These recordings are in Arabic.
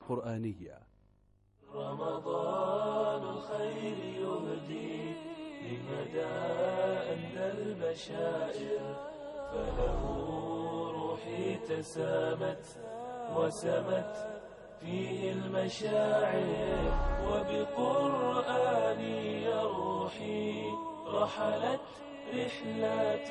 القرآنية. رمضان الخير يهدي لمدائن البشائر، فله روحي تسامت وسمت فيه المشاعر، وبقرآني روحي رحلت رحلات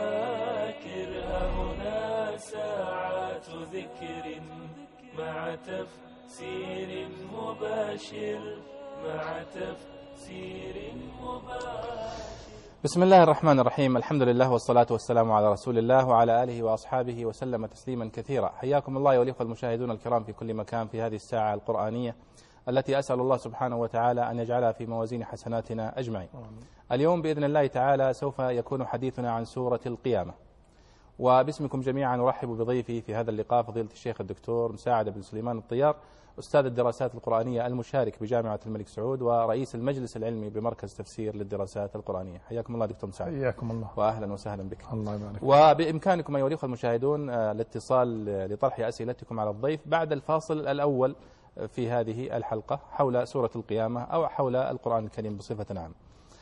ذاكر. هنا ساعات ذكر مع تفسير مباشر، مع تفسير مباشر. بسم الله الرحمن الرحيم. الحمد لله والصلاة والسلام على رسول الله وعلى آله وأصحابه وسلم تسليما كثيرا. حياكم الله أيها الإخوة المشاهدون الكرام في كل مكان في هذه الساعة القرآنية التي أسأل الله سبحانه وتعالى أن يجعلها في موازين حسناتنا أجمعين. اليوم بإذن الله تعالى سوف يكون حديثنا عن سورة القيامة، وباسمكم جميعا أرحب بضيفي في هذا اللقاء فضيلة الشيخ الدكتور مساعد بن سليمان الطيار، أستاذ الدراسات القرآنية المشارك بجامعة الملك سعود ورئيس المجلس العلمي بمركز تفسير للدراسات القرآنية. حياكم الله دكتور مساعد. حياكم الله وأهلا وسهلا بك. الله يبارك. وبإمكانكم أيها الأخوة المشاهدون الاتصال لطرح أسئلتكم على الضيف بعد الفاصل الأول في هذه الحلقة حول سورة القيامة أو حول القرآن الكريم بصفة عامة.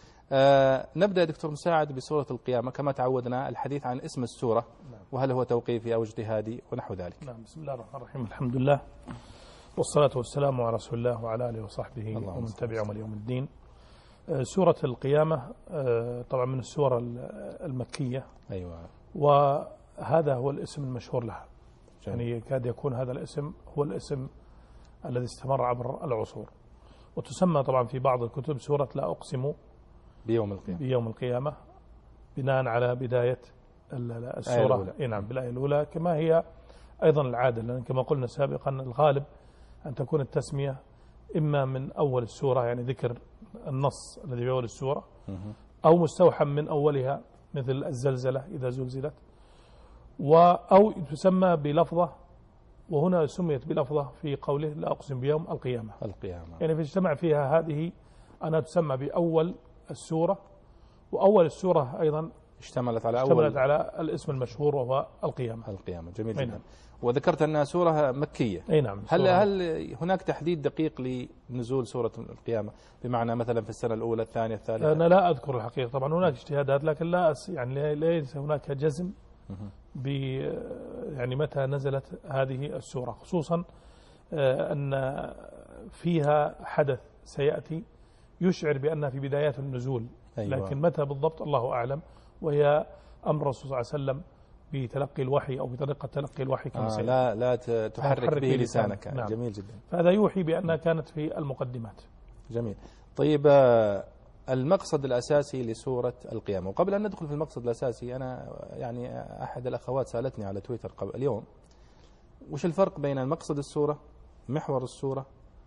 نبدأ دكتور مساعد بسورة القيامة كما تعودنا الحديث عن اسم السورة، وهل هو توقيفي أو اجتهادي ونحو ذلك. نعم. بسم الله الرحمن الرحيم. الحمد لله والصلاة والسلام على رسول الله وعلى آله وصحبه ومن تبعهم اليوم الدين. سورة القيامة طبعا من السور المكية. أيوة. وهذا هو الاسم المشهور لها. جميل. يعني يكاد يكون هذا الاسم هو الاسم الذي استمر عبر العصور، وتسمى طبعا في بعض الكتب سورة لا أقسم بيوم القيامة بناء على بداية السورة. نعم، بالآية الأولى كما هي أيضا العادة، لأن كما قلنا سابقا الغالب أن تكون التسمية إما من أول السورة يعني ذكر النص الذي في أول السورة، أو مستوحى من أولها مثل الزلزلة إذا زلزلت، أو تسمى بلفظة، وهنا سميت بلفظة في قوله لا أقسم بيوم القيامة. يعني فاجتمع فيها هذه أنها تسمى بأول السورة، وأول السورة أيضا اشتملت على الاسم المشهور وهو القيامة. جميل جدا. وذكرت أنها سورة مكية. أي نعم. هل هناك تحديد دقيق لنزول سورة القيامة، بمعنى مثلا في السنة الأولى الثانية الثالثة؟ أنا لا أذكر الحقيقة، طبعا هناك اجتهادات لكن لا يعني ليس هناك جزم يعني متى نزلت هذه السورة، خصوصا أن فيها حدث سيأتي يشعر بأنها في بدايات النزول. أيوة. لكن متى بالضبط الله أعلم، وهي أمر الرسول صلى الله عليه وسلم بتلقي الوحي أو بطريقة تلقي الوحي كما لا تحرك به لسانك. نعم. جميل جدا. فهذا يوحي بأنها كانت في المقدمات. جميل. طيب المقصد الأساسي لسورة القيامة، وقبل أن ندخل في المقصد الأساسي أنا يعني أحد الأخوات سألتني على تويتر قبل اليوم وش الفرق بين المقصد السورة، محور السورة،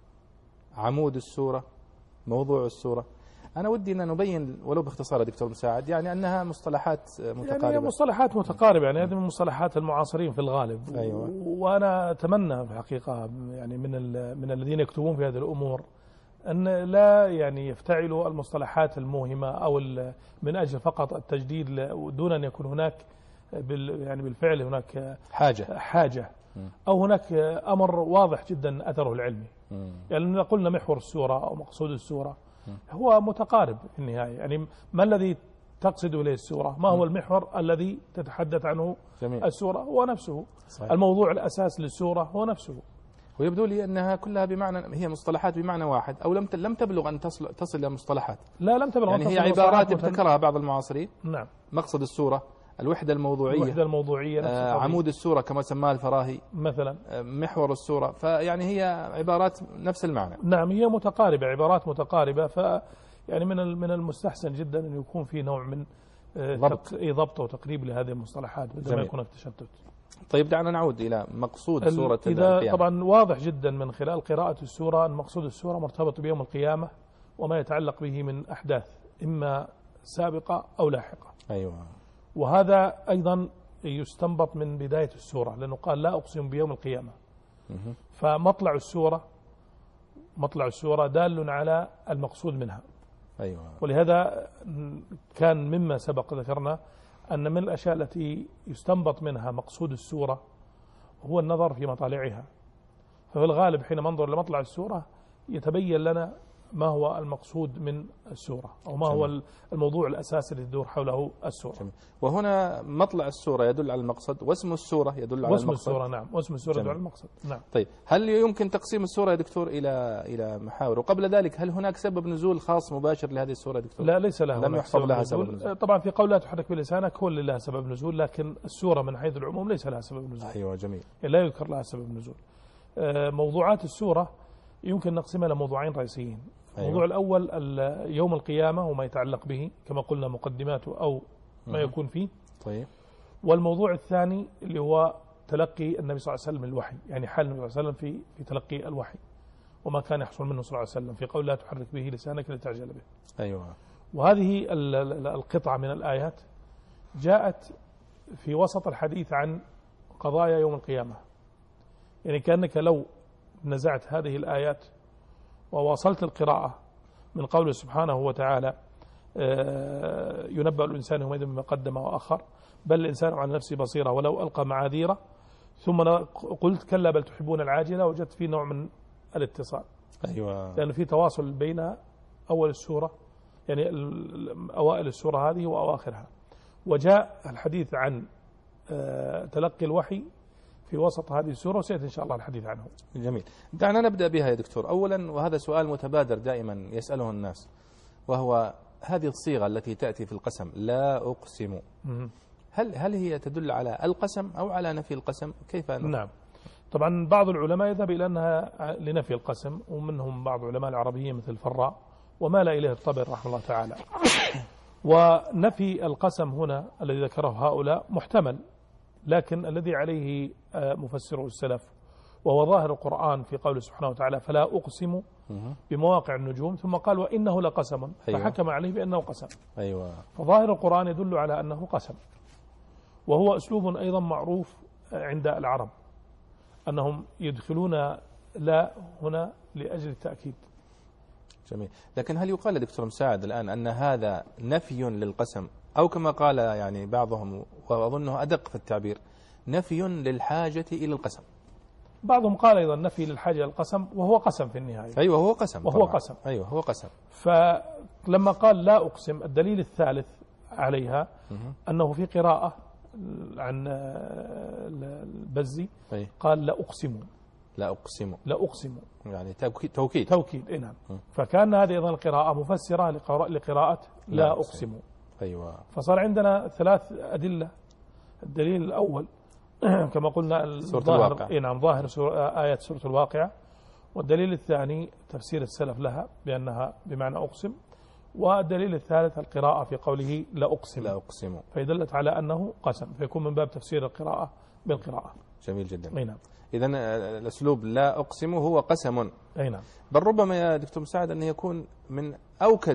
عمود السورة، موضوع السورة. أنا ودي أن نبين ولو باختصار يا دكتور مساعد يعني أنها مصطلحات متقاربة. يعني مصطلحات متقاربة، يعني هذه من مصطلحات المعاصرين في الغالب. أيوة. وأنا أتمنى في الحقيقة يعني من الذين يكتبون في هذه الأمور أن لا يعني يفتعلوا المصطلحات الموهمة أو من أجل فقط التجديد دون أن يكون هناك يعني بالفعل هناك حاجة أو هناك أمر واضح جدا أثره العلمي. يعني قلنا محور السورة أو مقصود السورة هو متقارب في النهاية. يعني ما الذي تقصد إليه السورة؟ ما هو المحور الذي تتحدث عنه السورة؟ هو نفسه. صحيح. الموضوع الأساس للسورة هو نفسه. ويبدو لي أنها كلها بمعنى، هي مصطلحات بمعنى واحد، أو لم تبلغ أن تصل إلى مصطلحات. لا، لم تبلغ. يعني هي عبارات ابتكرها بعض المعاصرين. نعم. مقصد السورة، الوحدة الموضوعية عمود السورة كما سماها الفراهي مثلا، محور السورة، فيعني هي عبارات نفس المعنى. نعم، هي متقاربة، عبارات متقاربة، يعني من المستحسن جدا أن يكون في نوع من ضبط وتقريب لهذه المصطلحات بدون ما يكون هناك تشتت. طيب دعنا نعود إلى مقصود سورة القيامة. طبعا واضح جدا من خلال قراءة السورة أن مقصود السورة مرتبط بيوم القيامة وما يتعلق به من أحداث إما سابقة أو لاحقة. أيوة. وهذا أيضا يستنبط من بداية السورة، لأنه قال لا أقسم بيوم القيامة. فمطلع السورة دال على المقصود منها. أيوة. ولهذا كان مما سبق ذكرنا أن من الأشياء التي يستنبط منها مقصود السورة هو النظر في مطالعها. ففي الغالب حين ننظر لمطلع السورة يتبين لنا ما هو المقصود من السورة أو ما هو الموضوع الأساسي اللي تدور حوله السورة. جميل. وهنا مطلع السورة يدل على المقصد، واسم السورة يدل على المقصد. واسم السورة نعم، واسم السورة يدل على المقصد. نعم. طيب هل يمكن تقسيم السورة يا دكتور إلى محاور؟ وقبل ذلك هل هناك سبب نزول خاص مباشر لهذه السورة يا دكتور؟ لا، ليس لها، لم يحفظ لها سبب نزول. طبعا في قول لا تحرك بلسانك هو اللي لها سبب نزول، لكن السورة من حيث العموم ليس لها سبب نزول. أيوة جميل. لا يذكر لها سبب نزول. موضوعات السورة يمكن نقسمها إلى موضوعين رئيسيين. أيوة. الموضوع الأول يوم القيامة وما يتعلق به كما قلنا مقدماته أو ما يكون فيه. طيب. والموضوع الثاني اللي هو تلقي النبي صلى الله عليه وسلم الوحي، يعني حال النبي صلى الله عليه وسلم في تلقي الوحي وما كان يحصل منه صلى الله عليه وسلم في قول لا تحرك به لسانك لتعجل به. أيوة. وهذه القطعة من الآيات جاءت في وسط الحديث عن قضايا يوم القيامة، يعني كأنك لو نزعت هذه الآيات وواصلت القراءة من قوله سبحانه وتعالى ينبأ الإنسان يومئذ بما قدم وأخر بل الإنسان على نفسه بصيرة ولو ألقى معاذيره، ثم قلت كلا بل تحبون العاجلة، وجدت في نوع من الاتصال. أيوة. لأن في تواصل بين أول السورة، يعني أوائل السورة هذه وأواخرها، وجاء الحديث عن تلقي الوحي في وسط هذه السورة، وسيأتي إن شاء الله الحديث عنه. جميل. دعنا نبدأ بها يا دكتور. أولا، وهذا سؤال متبادر دائما يسأله الناس، وهو هذه الصيغة التي تأتي في القسم لا أقسم، هل هي تدل على القسم أو على نفي القسم؟ كيف أنه؟ نعم، طبعا بعض العلماء يذهب إلى أنها لنفي القسم، ومنهم بعض علماء العربية مثل الفراء ومال إليه الطبري رحمه الله تعالى. ونفي القسم هنا الذي ذكره هؤلاء محتمل، لكن الذي عليه مفسره السلف وهو ظاهر القرآن في قوله سبحانه وتعالى فلا أقسم بمواقع النجوم، ثم قال وإنه لقسم، فحكم عليه بأنه قسم. أيوة. فظاهر القرآن يدل على أنه قسم، وهو أسلوب أيضا معروف عند العرب أنهم يدخلون لا هنا لأجل التأكيد. جميل. لكن هل يقال دكتور مساعد الآن أن هذا نفي للقسم، أو كما قال يعني بعضهم وأظنه أدق في التعبير نفي للحاجة إلى القسم؟ بعضهم قال أيضا نفي للحاجة إلى القسم، وهو قسم في النهاية. أيوة هو قسم، وهو طبعا. قسم. أيوة هو قسم. فلما قال لا أقسم، الدليل الثالث عليها أنه في قراءة عن البزي قال لا أقسم. لا أقسم. لا أقسم يعني توكيد. توكيد. إيه نعم. فكان هذه أيضا القراءة مفسرة لقراءة لا أقسم. أيوة. فصار عندنا ثلاث أدلة. الدليل الأول كما قلنا سورة الواقع. إيه نعم، ظاهر آيات سورة الواقعة. والدليل الثاني تفسير السلف لها بأنها بمعنى أقسم. والدليل الثالث القراءة في قوله لا أقسم. لا أقسم. فيدلت على أنه قسم، فيكون من باب تفسير القراءة بالقراءة. جميل جدا. أي نعم. إذن الأسلوب لا أقسم هو قسم. أي نعم. بل ربما يا دكتور مساعد أن يكون من أوكد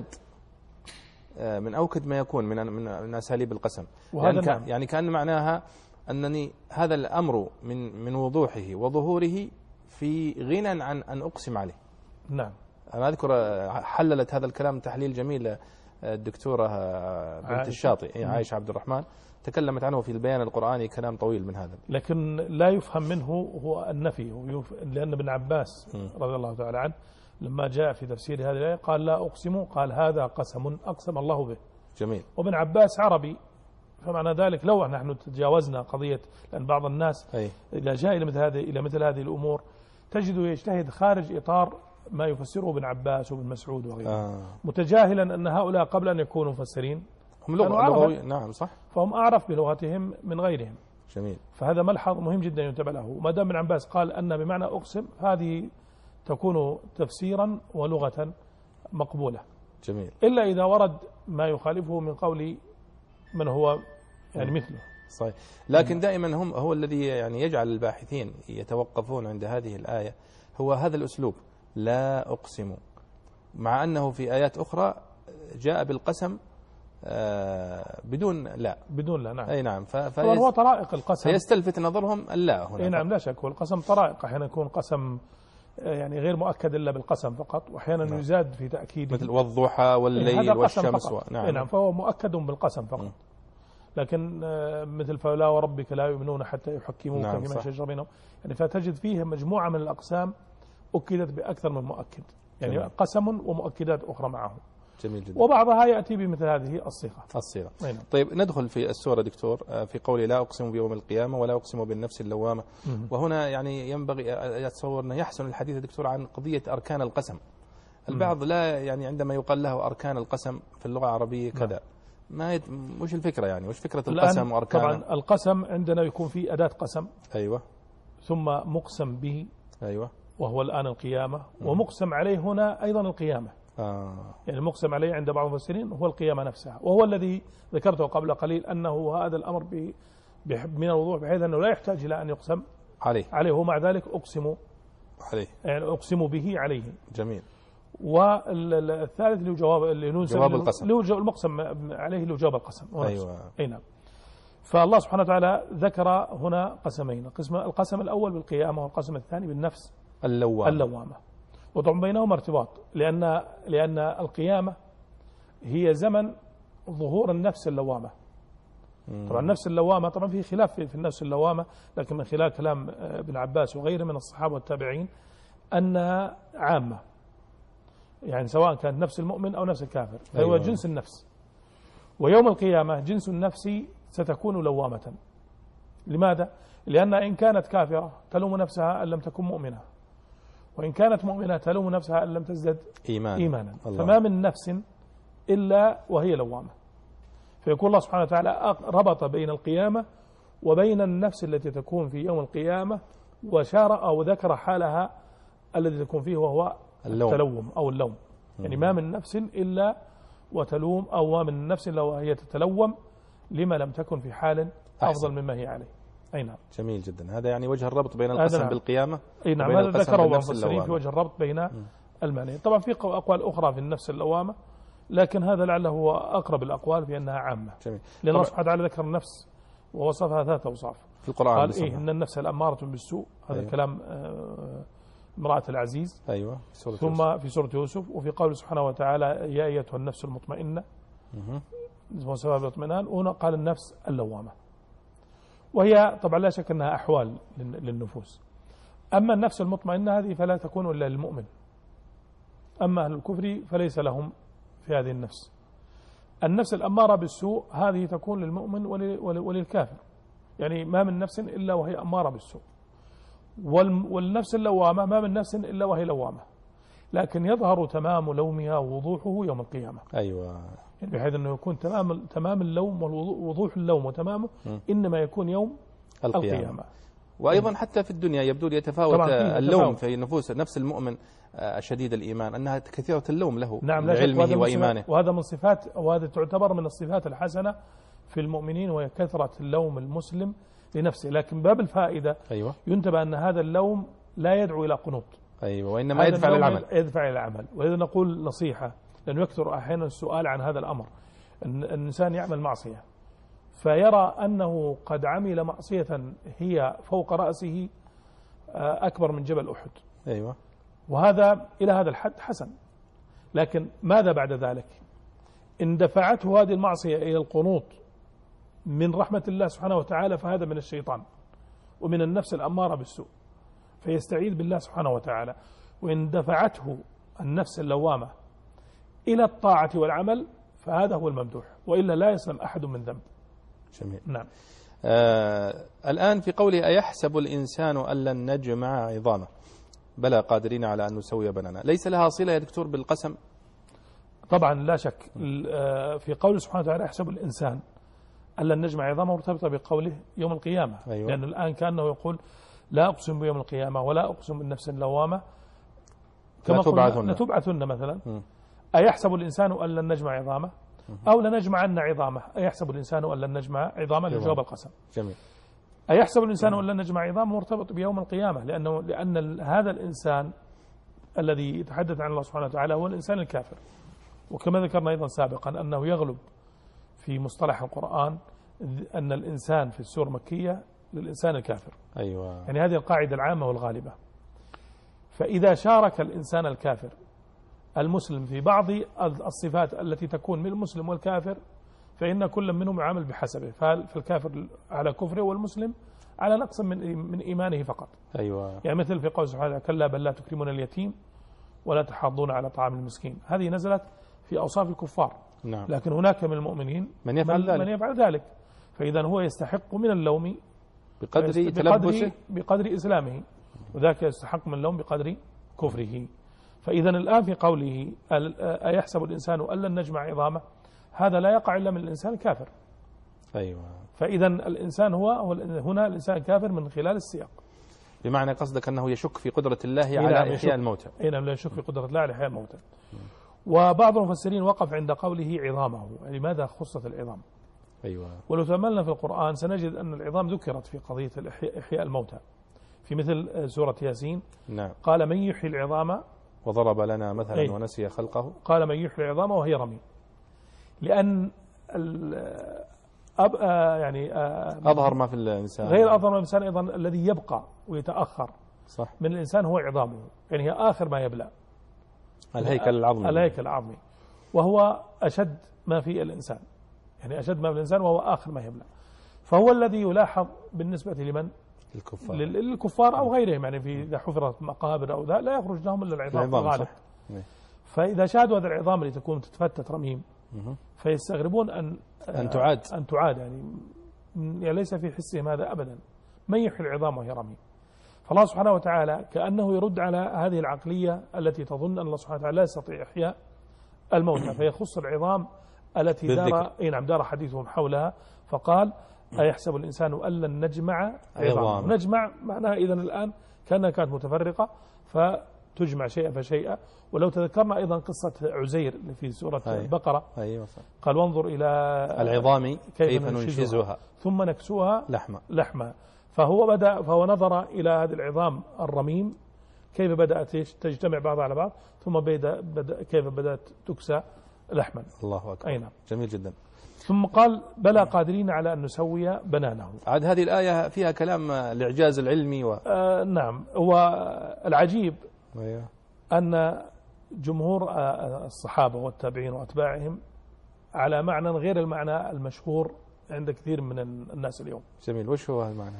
ما يكون من أساليب القسم. يعني كأن معناها أنني هذا الأمر من وضوحه وظهوره في غنى عن أن أقسم عليه. نعم. أنا أذكر حللت هذا الكلام تحليل جميل الدكتورة بنت الشاطئ عائشة عبد الرحمن، تكلمت عنه في البيان القرآني كلام طويل من هذا. لكن لا يفهم منه هو النفي، لأن ابن عباس رضي الله تعالى عنه لما جاء في تفسير هذه الآية قال لا أقسم، قال هذا قسم أقسم الله به. جميل. وابن عباس عربي، فمعنى ذلك لو نحن تجاوزنا قضية، لأن بعض الناس إذا جاء إلى مثل هذه الأمور تجده يجتهد خارج إطار ما يفسره ابن عباس وابن مسعود وغيره، متجاهلا أن هؤلاء قبل أن يكونوا مفسرين هم لغوي. نعم صح. فهم أعرف بلغتهم من غيرهم. جميل. فهذا ملحظ مهم جدا ينتبه له. ما دام ابن عباس قال أن بمعنى أقسم، هذه تكون تفسيرا ولغة مقبولة. جميل. إلا إذا ورد ما يخالفه من قول من هو يعني مثله. صحيح. لكن دائما هو الذي يعني يجعل الباحثين يتوقفون عند هذه الآية هو هذا الأسلوب لا أقسم، مع أنه في آيات أخرى جاء بالقسم بدون لا. نعم. أي نعم. هو طرائق القسم فيستلفت نظرهم اللا هنا. أي نعم لا شك. هو القسم طرائق، أحيانا يكون قسم يعني غير مؤكد إلا بالقسم فقط، وأحيانا نعم. يزاد في تأكيده مثل والضحى والليل والشمس. نعم. فهو مؤكد بالقسم فقط. لكن مثل فلا وربك لا يؤمنون حتى يحكموك فيما شجر بينهم، يعني فتجد فيه مجموعة من الأقسام أكدت بأكثر من مؤكد، يعني جميل. قسم ومؤكدات أخرى معه. جميل جدا. وبعضها يأتي بمثل هذه الصيغة. طيب ندخل في السورة دكتور، في قوله لا أقسم بيوم القيامة ولا أقسم بالنفس اللوامة. وهنا يعني ينبغي أتصور أنه يحسن الحديث دكتور عن قضية أركان القسم. البعض لا يعني عندما يقال له أركان القسم في اللغة العربية كذا، وش الفكرة يعني؟ وش فكرة القسم وأركانه؟ طبعا القسم عندنا يكون في أداة قسم، أيوة، ثم مقسم به، أيوة، وهو الآن القيامة، ومقسم عليه هنا أيضا القيامة. يعني المقسم عليه عند بعض المفسرين هو القيامة نفسها، وهو الذي ذكرته قبل قليل أنه هذا الأمر من الوضوح بحيث أنه لا يحتاج إلى أن يقسم عليه، ومع ذلك أقسم عليه، يعني أقسم به عليه. جميل. والثالث اللي هو جواب القسم، المقسم عليه اللي هو جواب القسم. أيوة. أي نعم. فالله سبحانه وتعالى ذكر هنا قسمين، القسم الأول بالقيامة والقسم الثاني بالنفس اللوامة. وطبعا بينهما ارتباط، لأن القيامة هي زمن ظهور النفس اللوامة. طبعا النفس اللوامة طبعا في خلاف في النفس اللوامة، لكن من خلال كلام ابن عباس وغيره من الصحابة والتابعين أنها عامة، يعني سواء كان نفس المؤمن أو نفس الكافر، فهو أيوة. جنس النفس. ويوم القيامة جنس النفس ستكون لوامة. لماذا؟ لأن إن كانت كافرة تلوم نفسها أن لم تكن مؤمنة، وإن كانت مؤمنة تلوم نفسها أن لم تزدد إيمانا. فما من نفس إلا وهي لوامة. فيقول الله سبحانه وتعالى ربط بين القيامة وبين النفس التي تكون في يوم القيامة، وشار أو ذكر حالها الذي تكون فيه وهو التلوم أو اللوم. يعني ما من نفس إلا وتلوم، أو ما من نفس إلا وهي تتلوم لما لم تكن في حال أفضل مما هي عليه. أي نعم. جميل جدا. هذا يعني وجه الربط بين القسم نعم. بالقيامة. أي نعم، هذا ذكره المفسرين في وجه الربط بين المعنيين. طبعا في أقوال أخرى في النفس اللوامة، لكن هذا لعله هو أقرب الأقوال بأنها عامة. جميل. لأن الله سبحانه وتعالى ذكر النفس ووصفها ذات أوصاف في القرآن، قال إن النفس الأمارة بالسوء. هذا أيوة. كلام امرأة العزيز. أيوة. ثم في سورة يوسف، وفي قوله سبحانه وتعالى يا أيتها النفس المطمئنة، سبب الاطمئنان. هنا قال النفس اللوامة، وهي طبعا لا شك أنها أحوال للنفوس. أما النفس المطمئنة هذه فلا تكون إلا للمؤمن، أما أهل الكفر فليس لهم في هذه النفس. النفس الأمارة بالسوء هذه تكون للمؤمن وللكافر، يعني ما من نفس إلا وهي أمارة بالسوء. والنفس اللوامة ما من نفس إلا وهي لوامة، لكن يظهر تمام لومها ووضوحه يوم القيامة. أيوة. يعني بحيث أنه يكون تمام اللوم ووضوح اللوم وتمامه إنما يكون يوم القيامة. وأيضا حتى في الدنيا يبدو لي يتفاوت اللوم في نفوس نفس المؤمن شديد الإيمان، أنها كثيرة اللوم له. نعم، بعلمه وإيمانه. وهذا من صفات، وهذا تعتبر من الصفات الحسنة في المؤمنين، وهي كثرة اللوم المسلم لنفسه. لكن باب الفائدة أيوة. ينتبه أن هذا اللوم لا يدعو إلى قنوط. أيوة. وإنما يدفع للعمل. يدفع إلى العمل. ولذا نقول نصيحة، لأنه يكثر أحيانا السؤال عن هذا الأمر. أن الإنسان يعمل معصية فيرى أنه قد عمل معصية هي فوق رأسه أكبر من جبل أحد. أيوة. وهذا إلى هذا الحد حسن، لكن ماذا بعد ذلك؟ إن دفعته هذه المعصية إلى القنوط من رحمة الله سبحانه وتعالى فهذا من الشيطان ومن النفس الأمارة بالسوء، فيستعيذ بالله سبحانه وتعالى. وإن دفعته النفس اللوامة إلى الطاعة والعمل فهذا هو الممدوح، وإلا لا يسلم أحد من ذنب. جميل. نعم. الآن في قوله أيحسب الإنسان أن لن نجمع عظامه بلى قادرين على أن نسوي بنانا، ليس لها صلة يا دكتور بالقسم؟ طبعا لا شك. في قوله سبحانه وتعالى يحسب الإنسان أن لن نجمع عظامه مرتبطة بقوله يوم القيامة. أيوة. لأن الآن كأنه يقول لا أقسم بيوم القيامة ولا أقسم بالنفس اللوامة كما قلنا لتبعثن مثلا. أيحسب الإنسان أن لن نجمع عظامه أو لنجمعن عظامه. أيحسب الإنسان أن لن نجمع عظامه لجواب القسم. جميل. أيحسب الإنسان أن لن نجمع عظامه مرتبط بيوم القيامة، لأن هذا الإنسان الذي يتحدث عن الله سبحانه وتعالى هو الإنسان الكافر. وكما ذكرنا أيضا سابقا أنه يغلب في مصطلح القرآن أن الإنسان في السورة المكية للإنسان الكافر. أيوة. يعني هذه القاعدة العامة والغالبة. فإذا شارك الإنسان الكافر المسلم في بعض الصفات التي تكون من المسلم والكافر فإن كل منهم يعامل بحسبه، فالكافر على كفره والمسلم على نقص من إيمانه فقط. أيوة. يعني مثل في قول سبحانه كلا بل لا تكرمون اليتيم ولا تحاضون على طعام المسكين، هذه نزلت في أوصاف الكفار. نعم. لكن هناك من المؤمنين من يفعل ذلك، فإذا هو يستحق من اللوم بقدر تلبسه، بقدر إسلامه، وذاك يستحق من اللوم بقدر كفره. فإذا الآن في قوله أيحسب الإنسان أن لن نجمع عظامه، هذا لا يقع إلا من الإنسان الكافر. أيوة. فإذا الإنسان هو هنا الإنسان كافر من خلال السياق. بمعنى قصدك أنه يشك في قدرة الله على إحياء الموتى. نعم، لا يشك في قدرة الله على إحياء الموتى. وبعض المفسرين وقف عند قوله عظامه، يعني لماذا خصت العظام؟ أيوة. ولو تأملنا في القرآن سنجد أن العظام ذكرت في قضية إحياء الموتى في مثل سورة ياسين. نعم. قال من يحيي العظام وضرب لنا مثلا ونسي خلقه. قال من يحيي العظام وهي رميم، لأن يعني أظهر ما في الإنسان، غير أظهر ما في الإنسان أيضا الذي يبقى ويتأخر صح من الإنسان هو عظامه، يعني هي آخر ما يبلى، الهيكل العظمي، وهو أشد ما في الإنسان، يعني أشد ما في الإنسان وهو آخر ما يبلى. فهو الذي يلاحظ بالنسبة لمن؟ للكفار أو غيرهم، يعني في إذا حفرت مقابر أو ذا لا يخرج لهم إلا العظام الغالب. فإذا شاهدوا هذه العظام اللي تكون تتفتت رميم فيستغربون أن تعاد يعني ليس في حسهم هذا أبدا. من يحيي العظام وهي رميم؟ فالله سبحانه وتعالى كأنه يرد على هذه العقلية التي تظن أن الله سبحانه وتعالى لا يستطيع إحياء الموتى، فيخص العظام التي دار حديثهم حولها، فقال أيحسب الإنسان أن لن نجمع عظام. نجمع معناها إذا الآن كانت متفرقة فتجمع شيئا فشيئا. ولو تذكرنا أيضا قصة عزير في سورة البقرة، قال وانظر إلى العظام كيف ننشزها ثم نكسوها لحما. فهو نظر إلى هذه العظام الرميم كيف بدأت تجتمع بعضها على بعض، ثم كيف بدأت تكسى لحما. الله أكبر. أي نعم. جميل جدا. ثم قال بلى قادرين على أن نسوي بنانه. عاد هذه الآية فيها كلام الإعجاز العلمي نعم. هو العجيب أن جمهور الصحابة والتابعين وأتباعهم على معنى غير المعنى المشهور عند كثير من الناس اليوم. جميل. وش هو المعنى؟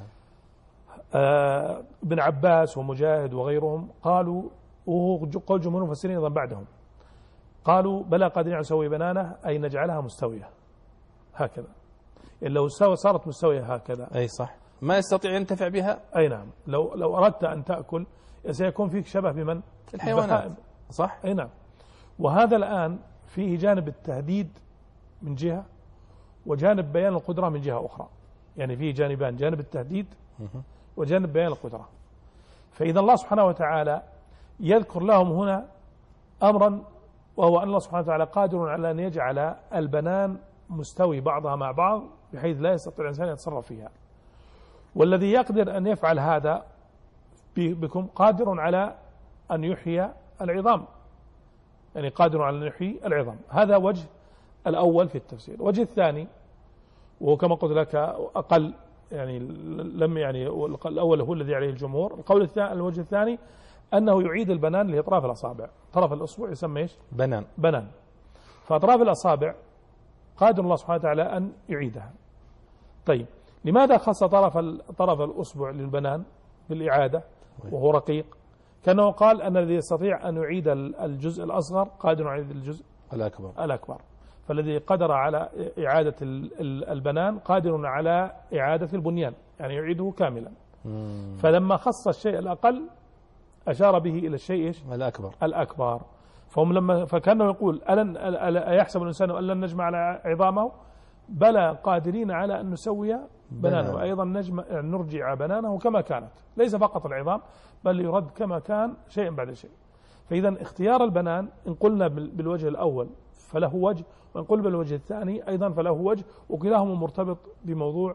ابن عباس ومجاهد وغيرهم قالوا، وهو قول جمهور المفسرين أيضا بعدهم، قالوا بلى قادرين على نسوي بنانه أي نجعلها مستوية هكذا. إن لو صارت مستوية هكذا أي صح ما يستطيع ينتفع بها. أي نعم. لو أردت أن تأكل سيكون فيك شبه بمن؟ الحيوانات. صح. أي نعم. وهذا الآن فيه جانب التهديد من جهة وجانب بيان القدرة من جهة أخرى، يعني فيه جانبان، جانب التهديد وجانب بيان القدرة. فإذا الله سبحانه وتعالى يذكر لهم هنا أمرا، وهو أن الله سبحانه وتعالى قادر على أن يجعل البنان مستوي بعضها مع بعض بحيث لا يستطيع الإنسان يتصرف فيها، والذي يقدر أن يفعل هذا بكم قادر على أن يحيي العظام، يعني قادر على أن يحيي العظام. هذا وجه الأول في التفسير. وجه الثاني وهو كما قلت لك أقل، يعني لم يعني الأول هو الذي عليه الجمهور. القول الثاني، الوجه الثاني أنه يعيد البنان اللي هي أطراف الأصابع، طرف الأصبع يسمى إيش؟ بنان. فأطراف الأصابع قادر الله سبحانه وتعالى أن يعيدها. طيب لماذا خص طرف الأصبع للبنان بالإعادة وهو رقيق؟ كأنه قال أن الذي يستطيع أن يعيد الجزء الأصغر قادر على الجزء الأكبر. فالذي قدر على إعادة البنان قادر على إعادة البنيان، يعني يعيده كاملا. فلما خص الشيء الأقل أشار به إلى الشيء الأكبر. فكانه يقول أيحسب الإنسان أن لن نجمع على عظامه؟ بلى قادرين على أن نسوي بنانه، وأيضا نرجع بنانه كما كانت، ليس فقط العظام بل يرد كما كان شيئا بعد شيء. فإذا اختيار البنان إن قلنا بالوجه الأول فله وجه، وإن قلنا بالوجه الثاني أيضا فله وجه، وكلاهما مرتبط بموضوع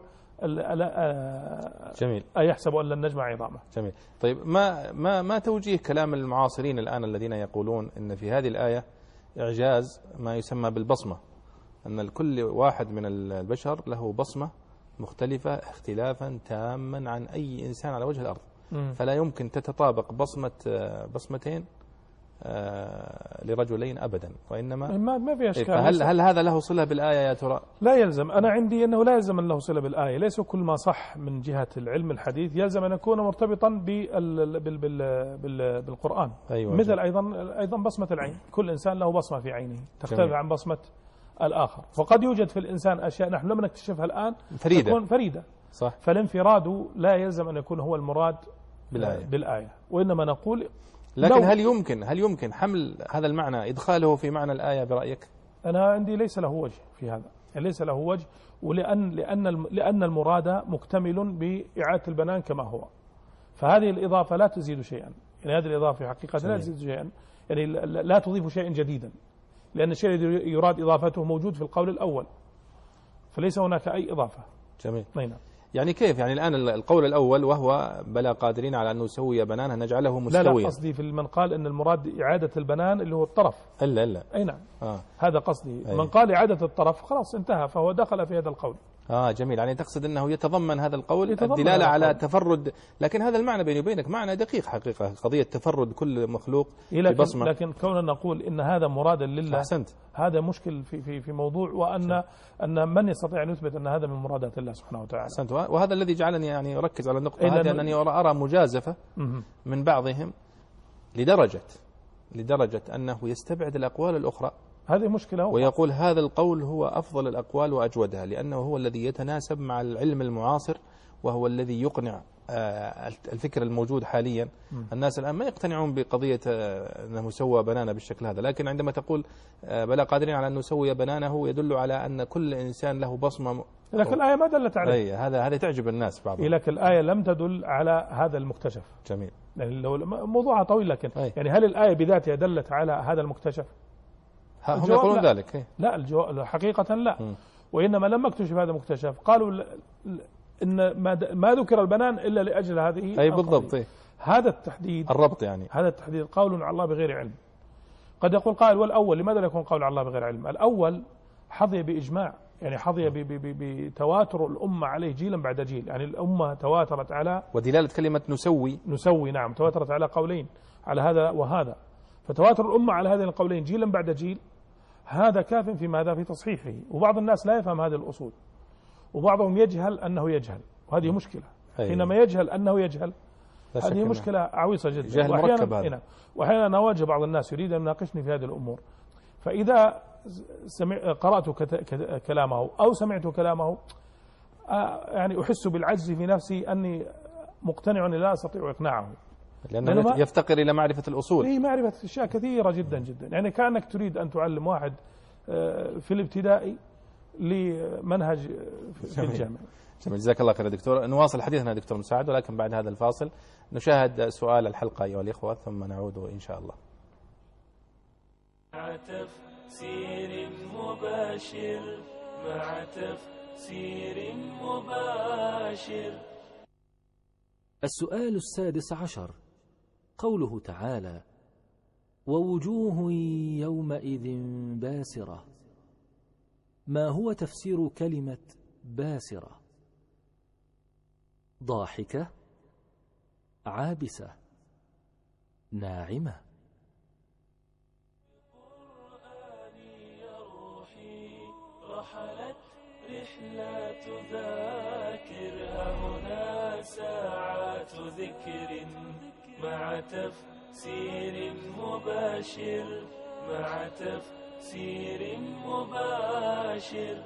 جميل. أيحسب أن لن نجمع عظامه. جميل. طيب ما توجيه كلام المعاصرين الآن الذين يقولون إن في هذه الآية إعجاز ما يسمى بالبصمة، أن كل واحد من البشر له بصمة مختلفة اختلافا تاما عن أي إنسان على وجه الأرض، فلا يمكن تتطابق بصمتين لرجلين أبدا، وإنما ما في أشكال. هل هذا له صلة بالآية يا ترى؟ لا يلزم. أنا عندي أنه لا يلزم أن له صلة بالآية. ليس كل ما صح من جهة العلم الحديث يلزم أن يكون مرتبطا بالقرآن. أيوة. مثل أيضا بصمة العين، كل إنسان له بصمة في عينه تختلف عن بصمة الآخر، فقد يوجد في الإنسان أشياء نحن لم نكتشفها الآن تكون فريدة. صح. فالانفراد لا يلزم أن يكون هو المراد بالآية، وإنما نقول لكن هل يمكن حمل هذا المعنى إدخاله في معنى الآية برأيك؟ أنا عندي ليس له وجه في هذا، يعني ليس له وجه، لأن المراد مكتمل بإعادة البنان كما هو، فهذه الإضافة لا تزيد شيئا، يعني هذه الإضافة حقيقة لا تزيد شيئا، يعني لا تضيف شيئا جديدا، لأن الشيء الذي يراد إضافته موجود في القول الأول، فليس هناك أي إضافة. جميل. نعم. يعني كيف؟ يعني الآن القول الأول وهو بلى قادرين على أن نسوي بنانه نجعله مستويا. لا قصدي في من قال أن المراد إعادة البنان اللي هو الطرف. إلا أي نعم. هذا قصدي. من قال إعادة الطرف خلاص انتهى، فهو دخل في هذا القول. جميل. يعني تقصد أنه يتضمن هذا القول الدلالة على تفرد، لكن هذا المعنى بيني وبينك معنى دقيق حقيقة، قضية تفرد كل مخلوق ببصمة. لكن كوننا نقول إن هذا مرادا لله، أحسنت. هذا مشكل في موضوع، وأن من يستطيع أن يثبت أن هذا من مرادات الله سبحانه وتعالى. أحسنت. وهذا الذي جعلني يعني أركز على النقطة هذه، أنني أرى مجازفة من بعضهم لدرجة أنه يستبعد الأقوال الأخرى. هذه مشكلة. ويقول هذا القول هو أفضل الأقوال وأجودها، لأنه هو الذي يتناسب مع العلم المعاصر، وهو الذي يقنع الفكر الموجود حاليا. الناس الآن ما يقتنعون بقضية أنه سوى بنانه بالشكل هذا، لكن عندما تقول بلا قادرين على أن نسوي بنانه يدل على أن كل إنسان له بصمة. لكن الآية ما دلت عليه. هذا تعجب الناس بعضهم. لكن الآية لم تدل على هذا المكتشف. جميل. يعني لو موضوعها طويل، لكن يعني هل الآية بذاتها دلت على هذا المكتشف؟ هم يقولون ذلك. لا، الجواب حقيقة لا. وإنما لما اكتشف هذا المكتشف قالوا إن ما ذكر البنان إلا لأجل هذه. أي بالضبط. هذا التحديد، الربط، يعني هذا التحديد قول على الله بغير علم. قد يقول قائل والأول لماذا لا يكون قول على الله بغير علم؟ الأول حظي بإجماع، يعني حظي بتواتر الأمة عليه جيلا بعد جيل، يعني الأمة تواترت على، ودلالة كلمة نسوي نعم، تواترت على قولين، على هذا وهذا، فتواتر الأمة على هذين القولين جيلا بعد جيل، هذا كاف في ماذا؟ في تصحيحه. وبعض الناس لا يفهم هذه الأصول، وبعضهم يجهل أنه يجهل، وهذه مشكلة. حينما يجهل أنه يجهل، هذه مشكلة عويصة جدا، جهل مركب هذا. وأحيانا أنا أواجه بعض الناس يريد أن يناقشني في هذه الأمور، فإذا قرأت كلامه أو سمعت كلامه يعني أحس بالعجز في نفسي، أني مقتنع أني لا أستطيع إقناعه، لأنه يفتقر إلى معرفة الأصول. هي معرفة أشياء كثيرة جدا جدا، يعني كأنك تريد أن تعلم واحد في الابتدائي لمنهج في الجامعة. جزاك الله خير دكتور. نواصل حديثنا دكتور مساعد، ولكن بعد هذا الفاصل نشاهد سؤال الحلقة أيها الإخوة، ثم نعود إن شاء الله. مع تفسير مباشر. السؤال 16، قوله تعالى: ووجوه يومئذ باسرة، ما هو تفسير كلمة باسرة؟ ضاحكة، عابسة، ناعمة؟ رحلت رحلة ذاكرها هنا ساعات ذكر مع تفسير مباشر.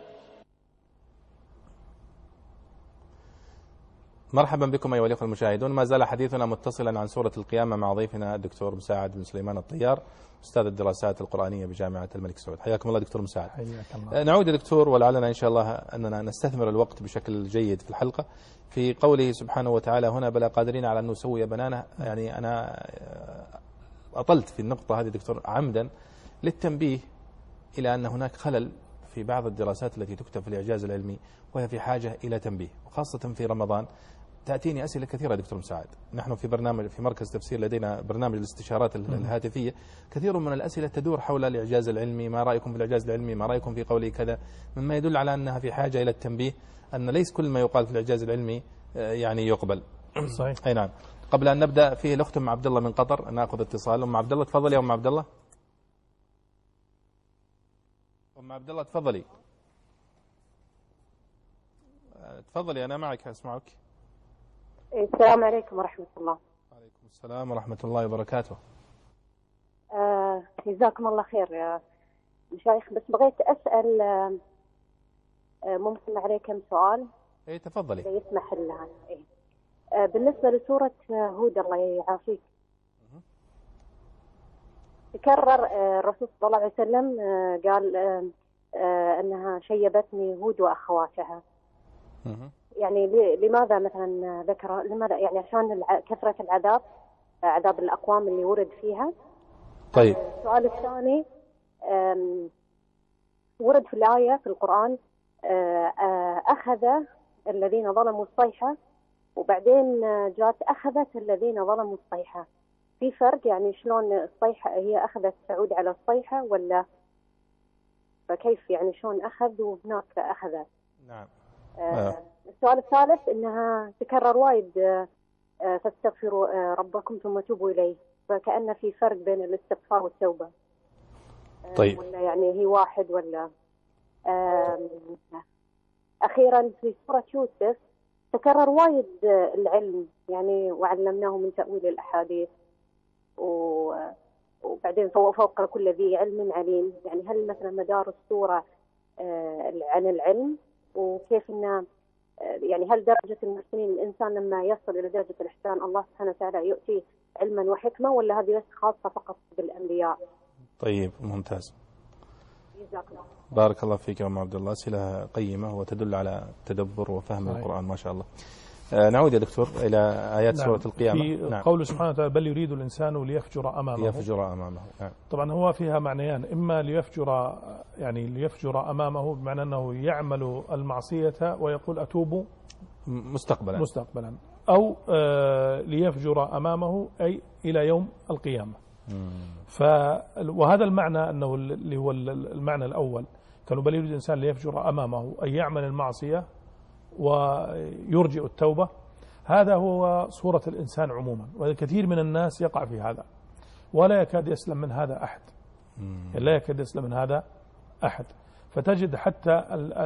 مرحبا بكم أيها الأخوة المشاهدون. ما زال حديثنا متصلا عن سورة القيامة مع ضيفنا الدكتور مساعد بن سليمان الطيار، أستاذ الدراسات القرآنية بجامعة الملك سعود. حياكم الله دكتور مساعد. حياك الله. نعود يا دكتور، ولعلنا إن شاء الله أننا نستثمر الوقت بشكل جيد في الحلقة في قوله سبحانه وتعالى هنا بلا قادرين على أن نسوي بنانه. يعني أنا أطلت في النقطة هذه دكتور عمدا للتنبيه إلى أن هناك خلل في بعض الدراسات التي تكتب في الإعجاز العلمي، وهي في حاجة إلى تنبيه، وخاصة في رمضان. تأتيني أسئلة كثيرة دكتور مساعد، نحن في مركز تفسير لدينا برنامج الاستشارات الهاتفية، كثير من الأسئلة تدور حول الإعجاز العلمي، ما رأيكم في الإعجاز العلمي، ما رأيكم في قولي كذا، مما يدل على أنها في حاجة إلى التنبيه، أن ليس كل ما يقال في الإعجاز العلمي يعني يقبل. صحيح. أي نعم. قبل أن نبدأ فيه الأخت أم عبد الله من قطر، نأخذ اتصال. أم عبد الله تفضلي يا أم عبد الله. أم عبد الله تفضلي. تفضلي أنا معك أسمعك. السلام عليكم ورحمة الله. وعليكم السلام ورحمة الله وبركاته. جزاكم الله خير يا مشايخ، بس بغيت أسأل ممكن عليه كم سؤال؟ إيه تفضلي. إذا يسمح الله. بالنسبة لسورة هود الله يعافيك، تكرر الرسول صلى الله عليه وسلم قال أنها شيبتني هود وأخواتها. يعني لماذا مثلا ذكر، لماذا يعني عشان كثرة العذاب، عذاب الأقوام اللي ورد فيها. طيب. السؤال الثاني، ورد في الآية في القرآن أخذ الذين ظلموا الصيحة، وبعدين جاءت أخذت الذين ظلموا الصيحة. في فرق يعني شلون الصيحة هي أخذت تعود على الصيحة، ولا فكيف يعني شلون أخذ وهناك أخذ؟ نعم. السؤال الثالث إنها تكرر وايد فاستغفروا ربكم ثم توبوا إليه، فكأن في فرق بين الاستغفار والتوبة. طيب. ولا يعني هي واحد ولا؟ أخيرا في سورة يوسف تكرر وايد العلم، يعني وعلمناه من تأويل الأحاديث، وبعدين فوق كل ذي علم عليم. يعني هل مثلا مدار السورة عن العلم، وكيف إنه يعني هل درجة المحسنين الإنسان لما يصل إلى درجة الإحسان الله سبحانه وتعالى يؤتي علما وحكمة، ولا هذه بس خاصة فقط بالأنبياء؟ طيب ممتاز. جزاك الله. بارك الله فيك يا أم عبد الله، أسئلة قيمة وتدل على تدبر وفهم القرآن ما شاء الله. نعود يا دكتور إلى آيات سورة القيامة. في قوله سبحانه وتعالى بل يريد الإنسان ليفجر أمامه. ليفجر أمامه. نعم. طبعا هو فيها معنيان، إما ليفجر يعني ليفجر أمامه بمعنى أنه يعمل المعصية ويقول أتوب مستقبلا، أو ليفجر أمامه أي إلى يوم القيامة. وهذا المعنى أنه اللي هو المعنى الأول، كانوا بل يريد الإنسان ليفجر أمامه أي يعمل المعصية ويرجئ التوبة. هذا هو صورة الإنسان عموما، وكثير من الناس يقع في هذا ولا يكاد يسلم من هذا أحد. لا يكاد يسلم من هذا أحد. فتجد حتى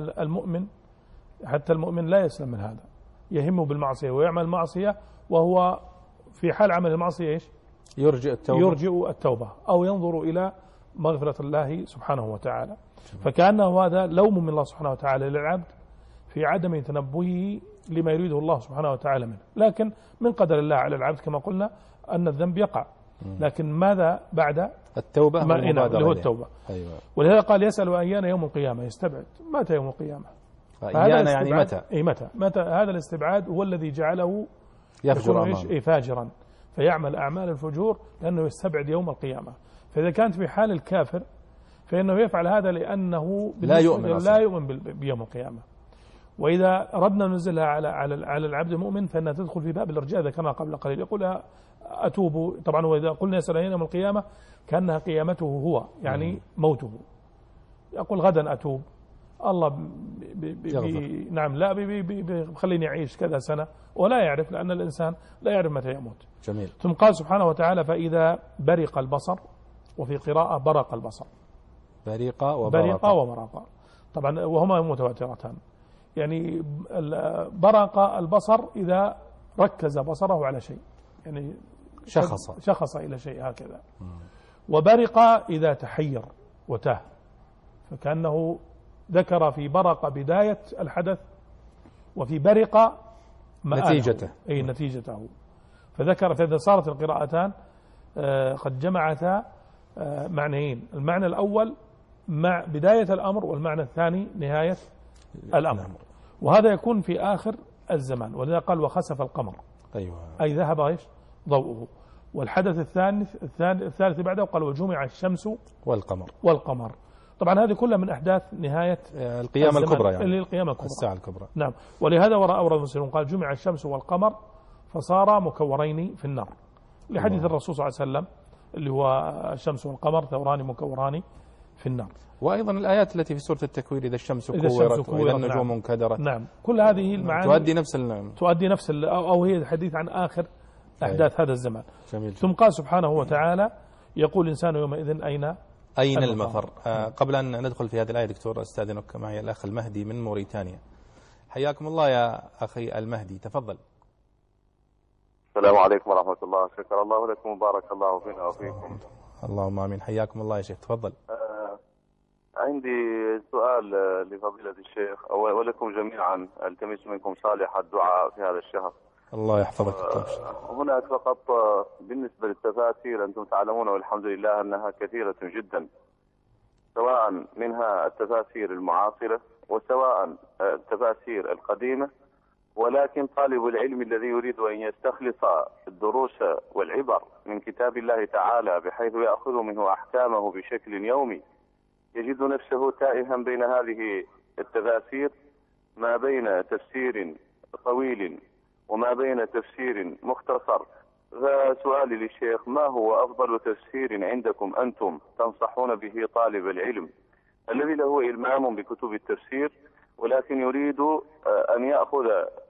المؤمن لا يسلم من هذا، يهمه بالمعصية ويعمل معصية، وهو في حال عمل المعصية إيش؟ يرجئ التوبة أو ينظر إلى مغفرة الله سبحانه وتعالى. فكأنه هذا لوم من الله سبحانه وتعالى للعبد في عدم تنبهه لما يريده الله سبحانه وتعالى منه. لكن من قدر الله على العبد كما قلنا أن الذنب يقع، لكن ماذا بعد التوبة؟ اللي هو التوبة. أيوة. ولهذا قال يسأل أيان يوم القيامة، يستبعد متى يوم القيامة. أيان يعني متى هذا الاستبعاد هو الذي جعله يفجر فاجرا، فيعمل أعمال الفجور لأنه يستبعد يوم القيامة. فإذا كانت في حال الكافر فإنه يفعل هذا لأنه لا يؤمن بيوم القيامة. وإذا أردنا ننزلها على العبد المؤمن فإنها تدخل في باب الإرجاء كما قبل قليل، يقول أتوب. طبعا وإذا قلنا يسأل يوم القيامة كأنها قيامته هو، يعني موته. يقول غدا أتوب، الله نعم لا خليني أعيش كذا سنة، ولا يعرف، لأن الإنسان لا يعرف متى يموت. جميل. ثم قال سبحانه وتعالى فإذا برق البصر، وفي قراءة برق البصر. برق وبرق طبعا وهما متواترتان. يعني برق البصر إذا ركز بصره على شيء، يعني شخص إلى شيء هكذا. وبرق إذا تحير وتاه، فكأنه ذكر في برق بداية الحدث، وفي برق نتيجته. فذكر، فإذا صارت القراءتان قد جمعتا معنيين، المعنى الأول مع بداية الأمر، والمعنى الثاني نهاية الأمر. وهذا يكون في آخر الزمان، ولذا قال وخسف القمر. أيوة. أي ذهب ضوءه. والحدث الثالث بعده قال وجمع الشمس والقمر. طبعا هذه كلها من أحداث نهاية القيامة الكبرى، يعني القيامة الكبرى، الساعة الكبرى. نعم. ولهذا أورد المسلمون قال جمع الشمس والقمر فصار مكورين في النار، لحديث الرسول صلى الله عليه وسلم اللي هو الشمس والقمر ثوران مكوران في النار. وأيضا الآيات التي في سورة التكوير إذا الشمس كورت وإذا النجوم انكدرت. نعم. كل هذه المعاني تؤدي نفس أو هي الحديث عن آخر أحداث هذا الزمان. جميل. ثم قال سبحانه وتعالى يقول الإنسان يومئذ أين المفر. قبل أن ندخل في هذه الآية دكتور أستاذنك معي الأخ المهدي من موريتانيا. حياكم الله يا أخي المهدي، تفضل. السلام عليكم ورحمة الله. شكر الله لكم وبارك الله فينا وفيكم. اللهم آمين. حياكم الله يا شيخ، تفضل. عندي سؤال لفضيلة الشيخ ولكم جميعا، التمس منكم صالح الدعاء في هذا الشهر. الله يحفظك. هناك فقط بالنسبة للتفاسير أنتم تعلمون والحمد لله أنها كثيرة جدا، سواء منها التفاسير المعاصرة وسواء التفاسير القديمة، ولكن طالب العلم الذي يريد أن يستخلص الدروس والعبر من كتاب الله تعالى بحيث يأخذ منه أحكامه بشكل يومي يجد نفسه تائها بين هذه التفاسير، ما بين تفسير طويل وما بين تفسير مختصر. فسؤالي للشيخ، ما هو أفضل تفسير عندكم أنتم تنصحون به طالب العلم الذي له إلمام بكتب التفسير ولكن يريد أن يأخذ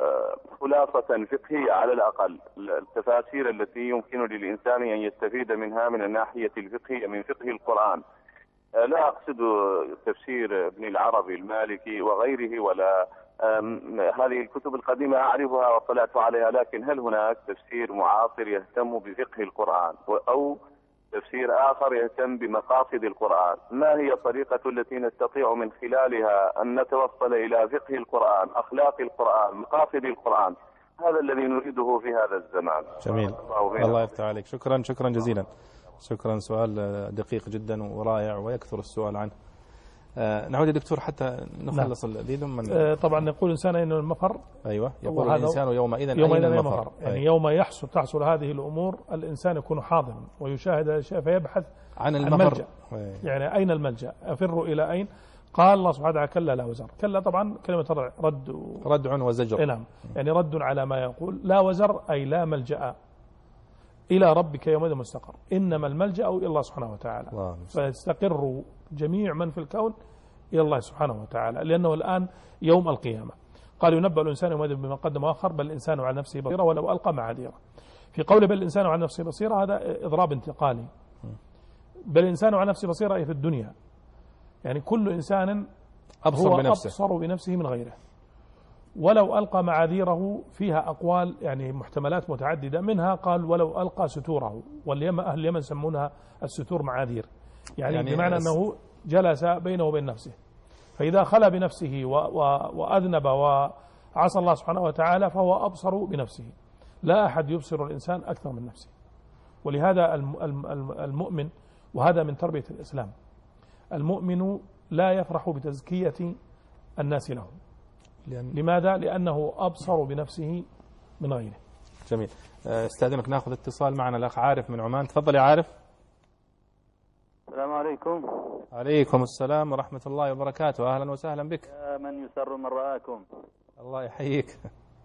خلاصة فقهية على الأقل، التفاسير التي يمكن للإنسان أن يستفيد منها من الناحية الفقهية من فقه القرآن؟ لا أقصد تفسير ابن العربي المالكي وغيره ولا هذه الكتب القديمة أعرفها واطلعت عليها، لكن هل هناك تفسير معاصر يهتم بفقه القرآن أو تفسير آخر يهتم بمقاصد القرآن؟ ما هي الطريقة التي نستطيع من خلالها أن نتوصل إلى فقه القرآن، أخلاق القرآن، مقاصد القرآن؟ هذا الذي نريده في هذا الزمان. جميل. الله يفتح عليك. شكرا جزيلا. شكرا. سؤال دقيق جدا ورائع ويكثر السؤال عنه. نعود يا دكتور حتى نخلص الذي ثم طبعا يقول الإنسان أين المفر. أيوة، يقول الإنسان يومئذ أين المفر. يعني يوم تحصل هذه الأمور الإنسان يكون حاضرا ويشاهد الأشياء فيبحث عن المفر. يعني أين الملجأ؟ أفر إلى أين؟ قال الله سبحانه وتعالى كلا لا وزر. كلا طبعا كلمة ردع وزجر. نعم، يعني رد على ما يقول. لا وزر أي لا ملجأ إلى ربك يومئذ مستقر، إنما الملجأ إلى الله سبحانه وتعالى، فيستقر جميع من في الكون إلى الله سبحانه وتعالى، لأنه الآن يوم القيامة. قال ينبأ الإنسان يومئذ بما قدم وأخر بل الإنسان على نفسه بصيرة ولو ألقى معاذيره. في قول بل الإنسان على نفسه بصيرة هذا إضراب انتقالي. بل الإنسان على نفسه بصيرة أي في الدنيا، يعني كل إنسان أبصر بنفسه من غيره. ولو ألقى معاذيره فيها أقوال يعني محتملات متعددة، منها قال ولو ألقى ستوره، أهل اليمن يسمونها الستور معاذير، يعني بمعنى أنه جلس بينه وبين نفسه، فإذا خلى بنفسه وأذنب وعصى الله سبحانه وتعالى فهو أبصر بنفسه. لا أحد يبصر الإنسان أكثر من نفسه. ولهذا المؤمن، وهذا من تربية الإسلام، المؤمن لا يفرح بتزكية الناس له. لماذا؟ لأنه أبصر بنفسه من غيره. جميل. استاذنك ناخذ اتصال معنا الأخ عارف من عمان. تفضل يا عارف. السلام عليكم. عليكم السلام ورحمة الله وبركاته. أهلا وسهلا بك. يا من يسر من رآكم. الله يحييك.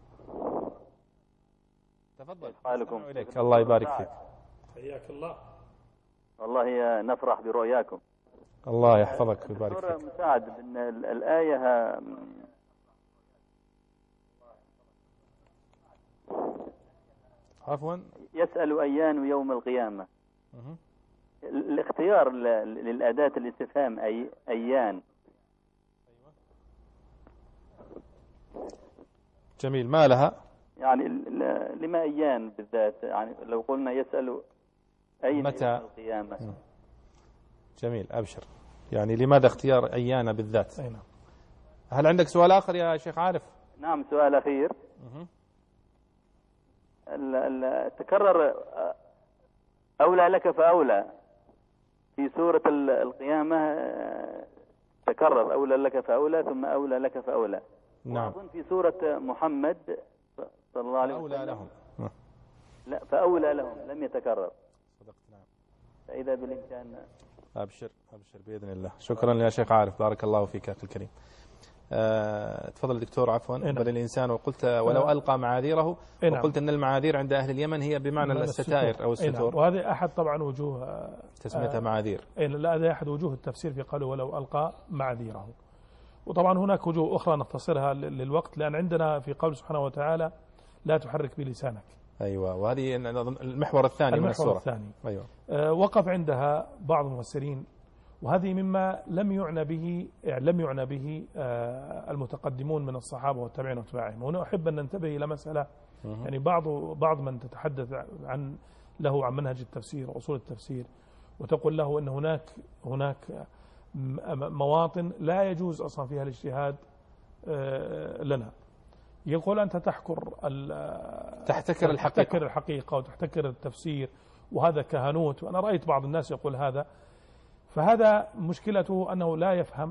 تفضل. حالكم. الله يبارك فيك. حياك الله. والله نفرح برؤياكم. الله يحفظك ويبارك فيك. دكتور مساعد، الآية عفوا يسأل أيان يوم القيامة. الاختيار للأداة الاستفهام أيان. جميل. ما لها؟ يعني لما أيان بالذات؟ يعني لو قلنا يسأل أين متى يوم القيامة. جميل. أبشر. يعني لماذا اختيار أيان بالذات؟ هل عندك سؤال آخر يا شيخ عارف؟ نعم، سؤال أخير. تكرر أولى لك فأولى في سورة القيامة، تكرر أولى لك فأولى ثم أولى لك فأولى. نعم. وأظن في سورة محمد صلى الله عليه وسلم أولى لهم. لا، فأولى لهم لم يتكرر. صدقت. نعم. فإذا بالإمكان. أبشر بإذن الله. شكرا يا شيخ عارف، بارك الله فيك أخي الكريم. تفضل دكتور. عفوا. بل الإنسان، وقلت ولو ألقى معاذيره، وقلت أن المعاذير عند أهل اليمن هي بمعنى الستائر أو الستور. وهذه أحد طبعا وجوه تسميتها معاذير. لا، هذا أحد وجوه التفسير في قوله ولو ألقى معاذيره. وطبعا هناك وجوه أخرى نختصرها للوقت، لأن عندنا في قول سبحانه وتعالى لا تحرك بلسانك، أيوة، وهذه المحور الثاني من السورة. الثاني. أيوة. وقف عندها بعض المفسرين، وهذه مما لم يعنى به المتقدمون من الصحابة والتابعين واتباعهم. وهنا أحب أن ننتبه إلى مسألة، يعني بعض من تتحدث عن منهج التفسير وأصول التفسير، وتقول له أن هناك مواطن لا يجوز أصلا فيها الاجتهاد لنا. يقول أنت تحتكر الحقيقة وتحتكر التفسير، وهذا كهنوت. وأنا رأيت بعض الناس يقول هذا، فهذا مشكلته أنه لا يفهم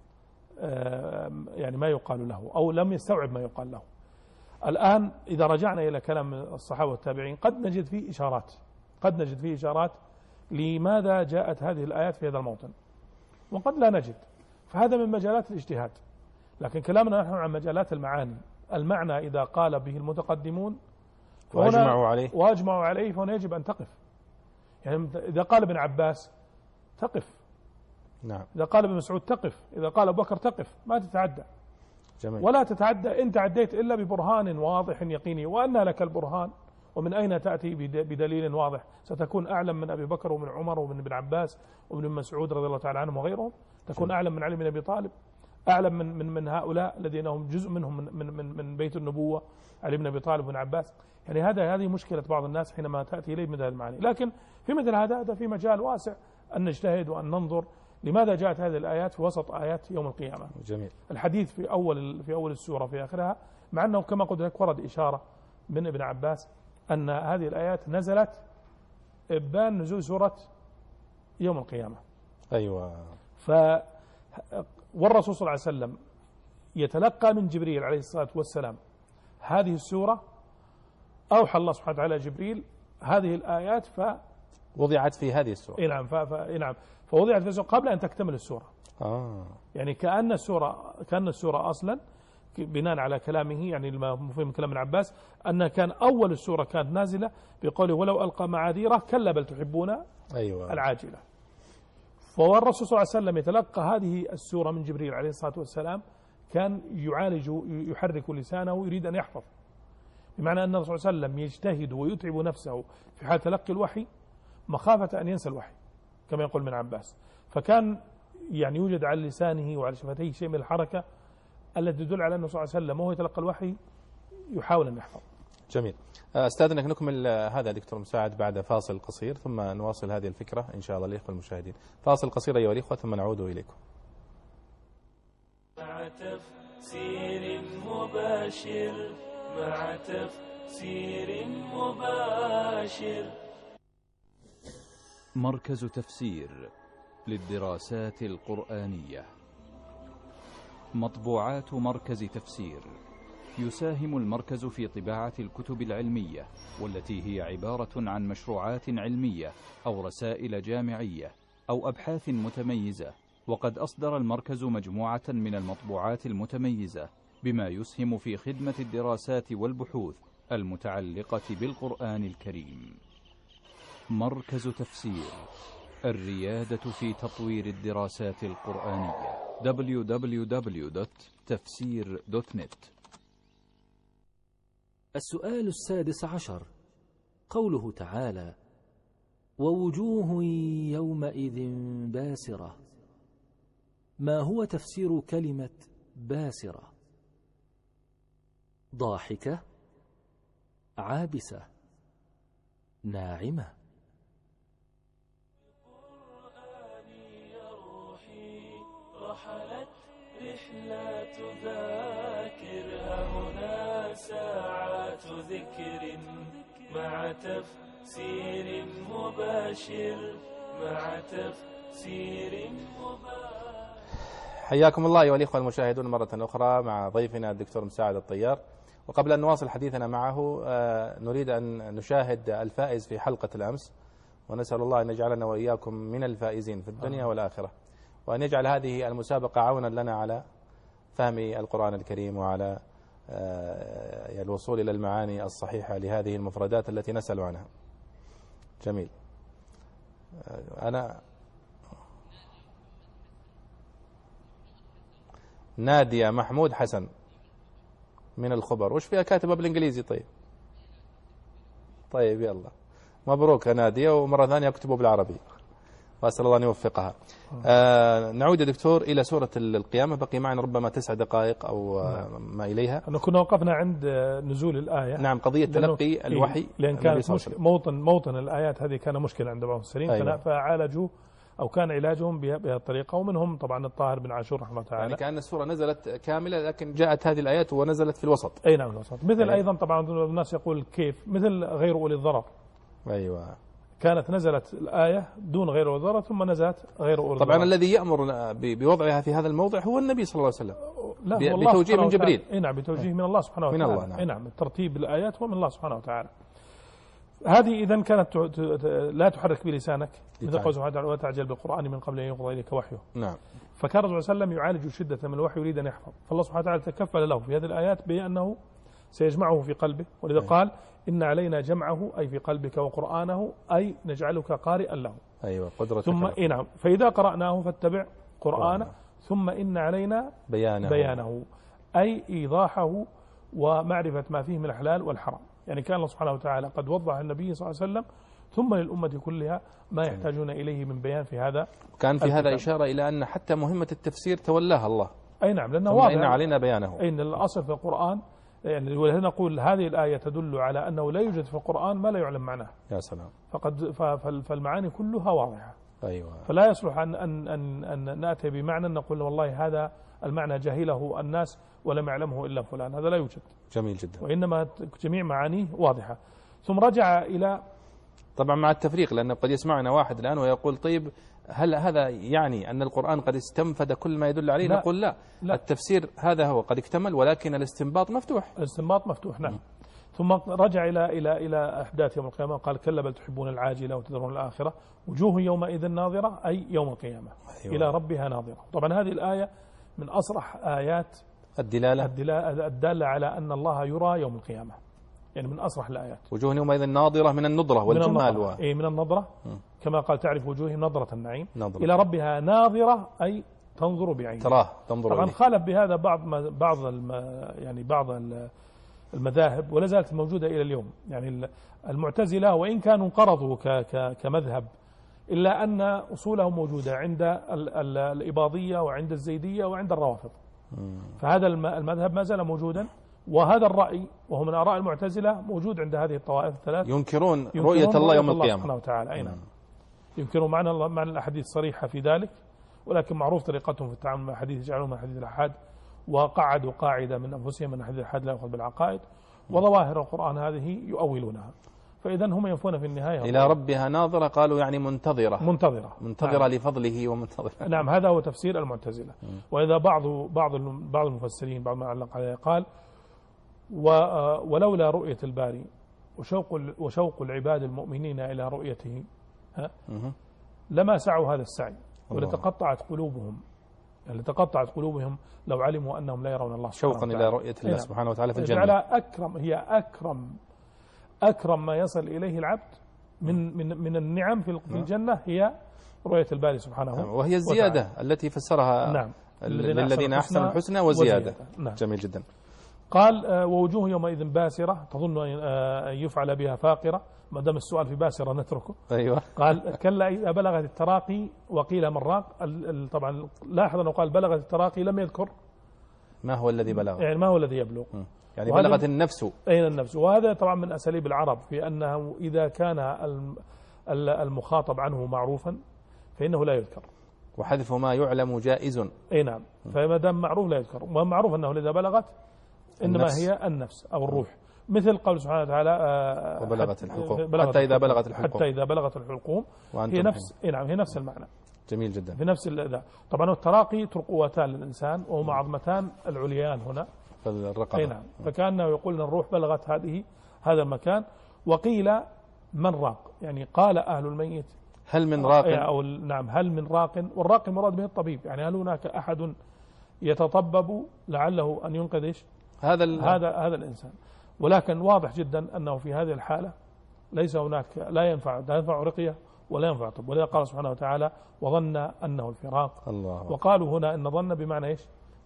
يعني ما يقال له، أو لم يستوعب ما يقال له. الآن إذا رجعنا إلى كلام الصحابة والتابعين قد نجد فيه إشارات لماذا جاءت هذه الآيات في هذا الموطن، وقد لا نجد. فهذا من مجالات الاجتهاد، لكن كلامنا نحن عن مجالات المعاني. المعنى إذا قال به المتقدمون وأجمعوا عليه فهنا يجب أن تقف. يعني إذا قال ابن عباس تقف، نعم. إذا قال ابن مسعود تقف، إذا قال أبو بكر تقف، ما تتعدى. جميل. ولا تتعدى إن تعديت إلا ببرهان واضح يقيني. وأن لك البرهان، ومن أين تأتي بدليل واضح؟ ستكون أعلم من أبي بكر ومن عمر ومن ابن عباس ومن مسعود رضي الله تعالى عنهم وغيرهم؟ تكون أعلم من علي بن أبي طالب، أعلم من هؤلاء الذين هم جزء منهم من بيت النبوة، علي بن أبي طالب وابن عباس. يعني هذه مشكلة بعض الناس حينما تأتي إليه مثل المعاني. لكن في مثل هذا في مجال واسع أن نجتهد وأن ننظر لماذا جاءت هذه الآيات في وسط آيات يوم القيامة. جميل. الحديث في أول السورة في آخرها، مع أنه كما قلت لك ورد إشارة من ابن عباس أن هذه الآيات نزلت إبان نزول سورة يوم القيامة. أيوة. والرسول صلى الله عليه وسلم يتلقى من جبريل عليه الصلاة والسلام هذه السورة. أوحى الله سبحانه وتعالى جبريل هذه الآيات وضعت في هذه السورة. نعم. نعم، فوضعت في السورة قبل أن تكتمل السورة. يعني كأن السورة أصلا بناء على كلامه، يعني المفهوم كلام ابن عباس، أن كان أول السورة كانت نازلة بقوله ولو ألقى معاذيره كلا بل تحبون العاجلة. فالرسول صلى الله عليه وسلم يتلقى هذه السورة من جبريل عليه الصلاة والسلام، كان يحرك لسانه يريد أن يحفظ، بمعنى أن الرسول صلى الله عليه وسلم يجتهد ويتعب نفسه في حال تلقي الوحي مخافة أن ينسى الوحي كما يقول ابن عباس. فكان يعني يوجد على لسانه وعلى شفتيه شيء من الحركة التي تدل على أنه صلى الله عليه وسلم وهو يتلقى الوحي يحاول أن يحفظ. جميل. أستاذنك نكمل هذا دكتور مساعد بعد فاصل قصير، ثم نواصل هذه الفكرة إن شاء الله للإخوة المشاهدين. فاصل قصير أيها الإخوة ثم نعود إليكم. مع تفسير مباشر، مع تفسير مباشر. مركز تفسير للدراسات القرآنية. مطبوعات مركز تفسير. يساهم المركز في طباعة الكتب العلمية، والتي هي عبارة عن مشروعات علمية أو رسائل جامعية أو أبحاث متميزة. وقد أصدر المركز مجموعة من المطبوعات المتميزة بما يسهم في خدمة الدراسات والبحوث المتعلقة بالقرآن الكريم. مركز تفسير، الريادة في تطوير الدراسات القرآنية. www.tafsir.net. السؤال 16، قوله تعالى ووجوه يومئذ باسرة، ما هو تفسير كلمة باسرة؟ ضاحكة، عابسة، ناعمة. رحلت رحلات ذاكرها هنا ساعات ذكر مع تفسير مباشر، مع تفسير مباشر. حياكم الله أيها الإخوة المشاهدون مرة أخرى مع ضيفنا الدكتور مساعد الطيار. وقبل أن نواصل حديثنا معه نريد أن نشاهد الفائز في حلقة الأمس، ونسأل الله أن يجعلنا وإياكم من الفائزين في الدنيا والآخرة، وأن يجعل هذه المسابقة عونا لنا على فهم القرآن الكريم وعلى الوصول إلى المعاني الصحيحة لهذه المفردات التي نسأل عنها. جميل. أنا نادية محمود حسن من الخبر، وش فيها كاتبة بالإنجليزي؟ طيب طيب يلا مبروك يا نادية، ومرة ثانية اكتبوا بالعربي وأسأل الله أن يوفقها. نعود يا دكتور إلى سورة القيامة، بقي معنا ربما 9 دقائق أو ما إليها. كنا وقفنا عند نزول الآية. نعم، قضية تلقي الوحي، لأن كانت موطن الآيات هذه كان مشكلة عند بعض المفسرين. أيوة. فعالجوا أو كان علاجهم بهذه الطريقة، ومنهم طبعا الطاهر بن عاشور رحمه الله تعالى. يعني كأن السورة نزلت كاملة لكن جاءت هذه الآيات ونزلت في الوسط. أي نعم، الوسط. مثل أيوة. أيضا طبعا الناس يقول كيف مثل غير أولي الضرر. أيوة، كانت نزلت الآية دون غير أولي الضرر ثم نزلت غير أولي الضرر. طبعا الذي يأمر بوضعها في هذا الموضع هو النبي صلى الله عليه وسلم. لا، بتوجيه من جبريل. اي نعم، بتوجيه من الله سبحانه وتعالى. من الله. نعم. نعم، ترتيب الآيات هو من الله سبحانه وتعالى. هذه إذا كانت لا تحرك بلسانك مثل قوله سبحانه وتعالى وتعجل بالقرآن من قبل أن يقضى إليك وحيه. نعم. فكان الرسول صلى الله عليه وسلم يعالج شدة من الوحي يريد أن يحفظ، فالله سبحانه وتعالى تكفل له في هذه الآيات بأنه سيجمعه في قلبه، ولذا قال إن علينا جمعه أي في قلبك وقرآنه أي نجعلك قارئا له. أيوة، قدرة. ثم نعم، فإذا قرأناه فاتبع قرآنه ثم إن علينا بيانه أي إيضاحه ومعرفة ما فيه من الحلال والحرام. يعني كان الله سبحانه وتعالى قد وضح النبي صلى الله عليه وسلم ثم للأمة كلها ما يحتاجون إليه من بيان في هذا. كان في هذا إشارة إلى أن حتى مهمة التفسير تولاها الله. أي نعم، لأنه واضح. إن علينا بيانه. إن الأصل في القرآن، يعني ولهذا نقول هذه الآية تدل على أنه لا يوجد في القرآن ما لا يعلم معناه. يا سلام. فالمعاني كلها واضحة. أيوة. فلا يصلح أن نأتي بمعنى نقول والله هذا المعنى جهله الناس ولم يعلمه إلا فلان، هذا لا يوجد. جميل جدا. وإنما جميع معانيه واضحة. ثم رجع إلى، طبعا مع التفريق، لأنه قد يسمعنا واحد الآن ويقول طيب هل هذا يعني أن القرآن قد استنفد كل ما يدل عليه؟ نقول لا. التفسير هذا هو قد اكتمل، ولكن الاستنباط مفتوح. الاستنباط مفتوح. نعم. ثم رجع إلى أحداث يوم القيامة، قال كلا بل تحبون العاجلة وتذرون الآخرة وجوه يومئذ ناظرة أي يوم القيامة. أيوة. إلى ربها ناظرة. طبعا هذه الآية من أصرح آيات الدالة على أن الله يرى يوم القيامة، يعني من أصرح الآيات. وجوه يومئذ ناظرة من النضرة والجمال من النضرة كما قال تعرف وجوههم نضرة النعيم. إلى ربها ناظرة أي تنظر بعين. تراه تنظر. طبعا خالف بهذا بعض المذاهب ولا زالت موجودة إلى اليوم. يعني المعتزلة وإن كانوا انقرضوا كمذهب إلا أن أصولهم موجودة عند الإباضية وعند الزيدية وعند الروافض. فهذا المذهب ما زال موجودا، وهذا الرأي وهو من آراء المعتزلة موجود عند هذه الطوائف الثلاث. ينكرون رؤية الله يوم القيامة سبحانه وتعالى. أي نعم، ينكرون معنى الأحاديث الصريحة في ذلك، ولكن معروف طريقتهم في التعامل مع الحديث، يجعلون من حديث الأحاد وقعدوا قاعدة من أنفسهم من حديث الأحاد لا يأخذ بالعقائد، وظواهر القرآن هذه يؤولونها. فإذا هم ينفون في النهاية إلى ربها ناظرة، قالوا يعني منتظرة نعم. لفضله ومنتظرة. نعم، هذا هو تفسير المعتزلة. وإذا بعض المفسرين بعض ما علق عليه قال ولولا رؤية الباري وشوق العباد المؤمنين إلى رؤيته لما سعوا هذا السعي ولتقطعت قلوبهم لو علموا أنهم لا يرون الله سبحانه وتعالى. شوقا إلى رؤية الله سبحانه وتعالى في الجنة. هي أكرم ما يصل إليه العبد من النعم في الجنة هي رؤية الباري سبحانه. وهي الزيادة التي فسرها نعم. للذين أحسنوا الحسنى وزيادة. نعم. جميل جدا. قال ووجوه يومئذ باسرة تظن أن يفعل بها فاقرة. ما دام السؤال في باسرة نتركه. أيوة. قال كلا إذا بلغت التراقي وقيل من راق. طبعا لاحظ أنه قال بلغت التراقي لم يذكر ما هو الذي بلغ، يعني ما هو الذي يبلغ، يعني بلغت النفس. أين النفس؟ وهذا طبعا من أساليب العرب في أنه إذا كان المخاطب عنه معروفا فإنه لا يذكر، وحذف ما يعلم جائز. أي نعم. فما دام معروف لا يذكر، ومعروف أنه إذا بلغت إنما هي النفس أو الروح. مثل قول سبحانه وتعالى وبلغت الحلقوم حتى إذا بلغت الحلقوم هي نفس. نعم، هي نفس المعنى. جميل جدا. في نفس ذا. طبعا التراقي ترقوتان للإنسان وهما عظمتان العليان هنا في الرقبة. نعم. فكأنه يقول أن الروح بلغت هذا المكان. وقيل من راق، يعني قال أهل الميت هل من راق، أو نعم هل من راق، والراق المراد به الطبيب، يعني هل هناك أحد يتطبب لعله أن ينقذ هذا الإنسان. ولكن واضح جدا أنه في هذه الحالة ليس هناك لا ينفع رقية ولا ينفع طب. ولذا قال سبحانه وتعالى وظن أنه الفراق. الله. وقالوا هنا أن ظن بمعنى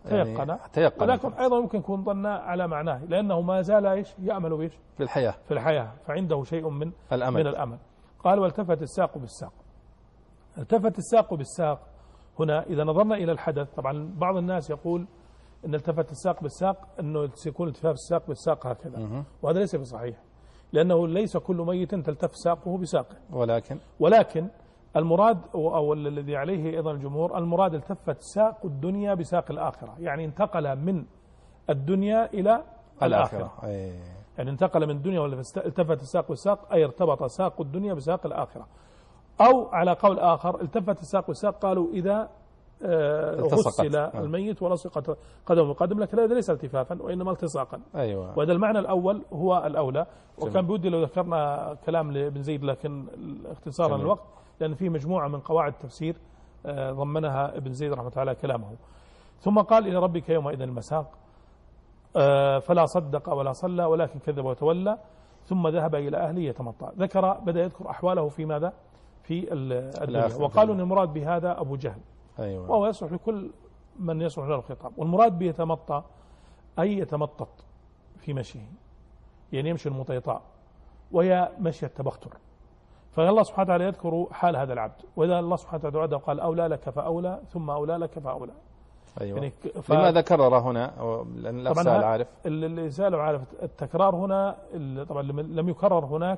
تيقن، ولكن أيضا ممكن يكون ظن على معناه، لأنه ما زال إيش يأمل بإيش في الحياة فعنده شيء من الأمل. قال والتفت الساق بالساق. التفت الساق بالساق هنا إذا نظرنا إلى الحدث، طبعا بعض الناس يقول أن التفت الساق بالساق أنه سيكون التفاف الساق بالساق هكذا، وهذا ليس بصحيح، لأنه ليس كل ميت تلتف ساقه بساقه، ولكن المراد أو الذي عليه أيضا الجمهور، المراد التفت ساق الدنيا بساق الآخرة، يعني انتقل من الدنيا إلى الآخرة. يعني انتقل من الدنيا، ولا التفت الساق بالساق أي ارتبط ساق الدنيا بساق الآخرة. أو على قول آخر التفت الساق بالساق، قالوا إذا غسل الميت ولصقت قدم بقدم، لكن هذا ليس التفافا وإنما التصاقا. وهذا المعنى الأول هو الأولى. وكان بودي لو ذكرنا كلام لابن زيد، لكن اختصارا الوقت، لأن فيه مجموعة من قواعد التفسير ضمنها ابن زيد رحمه الله على كلامه. ثم قال إلى ربك يومئذ المساق، فلا صدق ولا صلى ولكن كذب وتولى ثم ذهب إلى أهله يتمطى. بدأ يذكر أحواله في ماذا؟ في الدنيا. وقالوا أن المراد بهذا أبو جهل، وهو يصلح لكل من يصلح له الخطاب. والمراد به يتمطى أي يتمطط في مشيه، يعني يمشي المطيطاء، وهي مشي التبختر. فالله سبحانه وتعالى يذكر حال هذا العبد، وإذا الله سبحانه وتعالى قال أولى لك فأولى ثم أولى لك فأولى. يعني لماذا كرر هنا؟ لأن الأخ سأل عارف، اللي سأله عارف التكرار هنا طبعا لم يكرر هناك،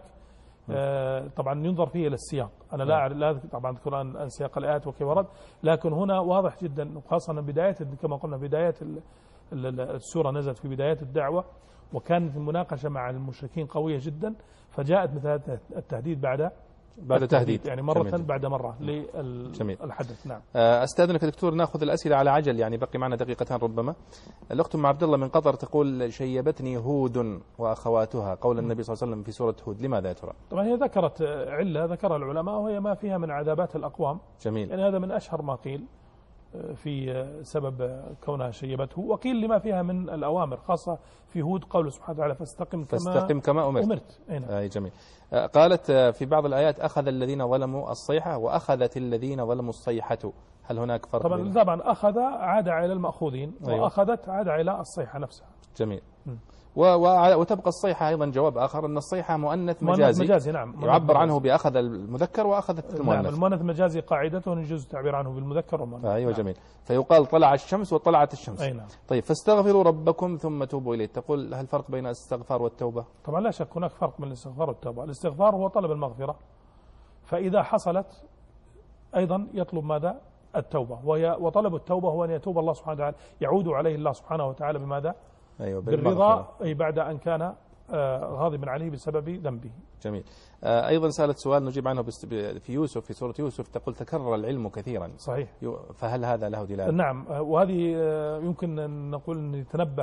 طبعا ينظر فيه إلى السياق. أنا لا طبعا أذكر عن سياق الآيات وكيف ورد، لكن هنا واضح جدا، وخاصة بداية كما قلنا بداية السورة نزلت في بداية الدعوة، وكانت المناقشة مع المشركين قوية جدا، فجاءت مثل التهديد بعد تهديد، يعني مرة بعد مرة للحدث. نعم. أستاذنك يا دكتور نأخذ الأسئلة على عجل، يعني بقي معنا دقيقتان ربما. الأخت أم عبد الله من قطر تقول شيبتني هود وأخواتها، قول النبي صلى الله عليه وسلم في سورة هود، لماذا يا ترى؟ طبعا هي ذكرت علة ذكرها العلماء، وهي ما فيها من عذابات الأقوام. جميل. يعني هذا من أشهر ما قيل في سبب كونها شيبته، وقيل لما فيها من الأوامر، خاصة في هود قوله سبحانه وتعالى فاستقم كما أمرت. أي جميل. قالت في بعض الآيات أخذ الذين ظلموا الصيحة وأخذت الذين ظلموا الصيحة، هل هناك فرق؟ طبعا أخذ عاد إلى المأخوذين، وأخذت عاد إلى الصيحة نفسها. جميل. وتبقى الصيحة أيضا جواب آخر، أن الصيحة مؤنث مجازي. نعم. يعبر عنه بأخذ المذكر وأخذت المؤنث. نعم. المؤنث المجازي قاعدته يجوز التعبير عنه بالمذكر والمؤنث. أيوة. نعم. جميل. فيقال طلع الشمس وطلعت الشمس. نعم. طيب فاستغفروا ربكم ثم توبوا إليه، تقول هل فرق بين الاستغفار والتوبة؟ طبعا لا شك هناك فرق بين الاستغفار والتوبة. الاستغفار هو طلب المغفرة، فإذا حصلت أيضا يطلب ماذا؟ التوبة. وطلب التوبة هو أن يتوب الله سبحانه وتعالى، يعود عليه الله سبحانه وتعالى بماذا؟ أيوة بالرضا، أي بعد أن كان غاضبا عليه بسبب ذنبه. جميل. أيضا سألت سؤال نجيب عنه في يوسف، في سورة يوسف تقول تكرر العلم كثيرا. صحيح. فهل هذا له دلالة؟ نعم. وهذه يمكن أن نقول أن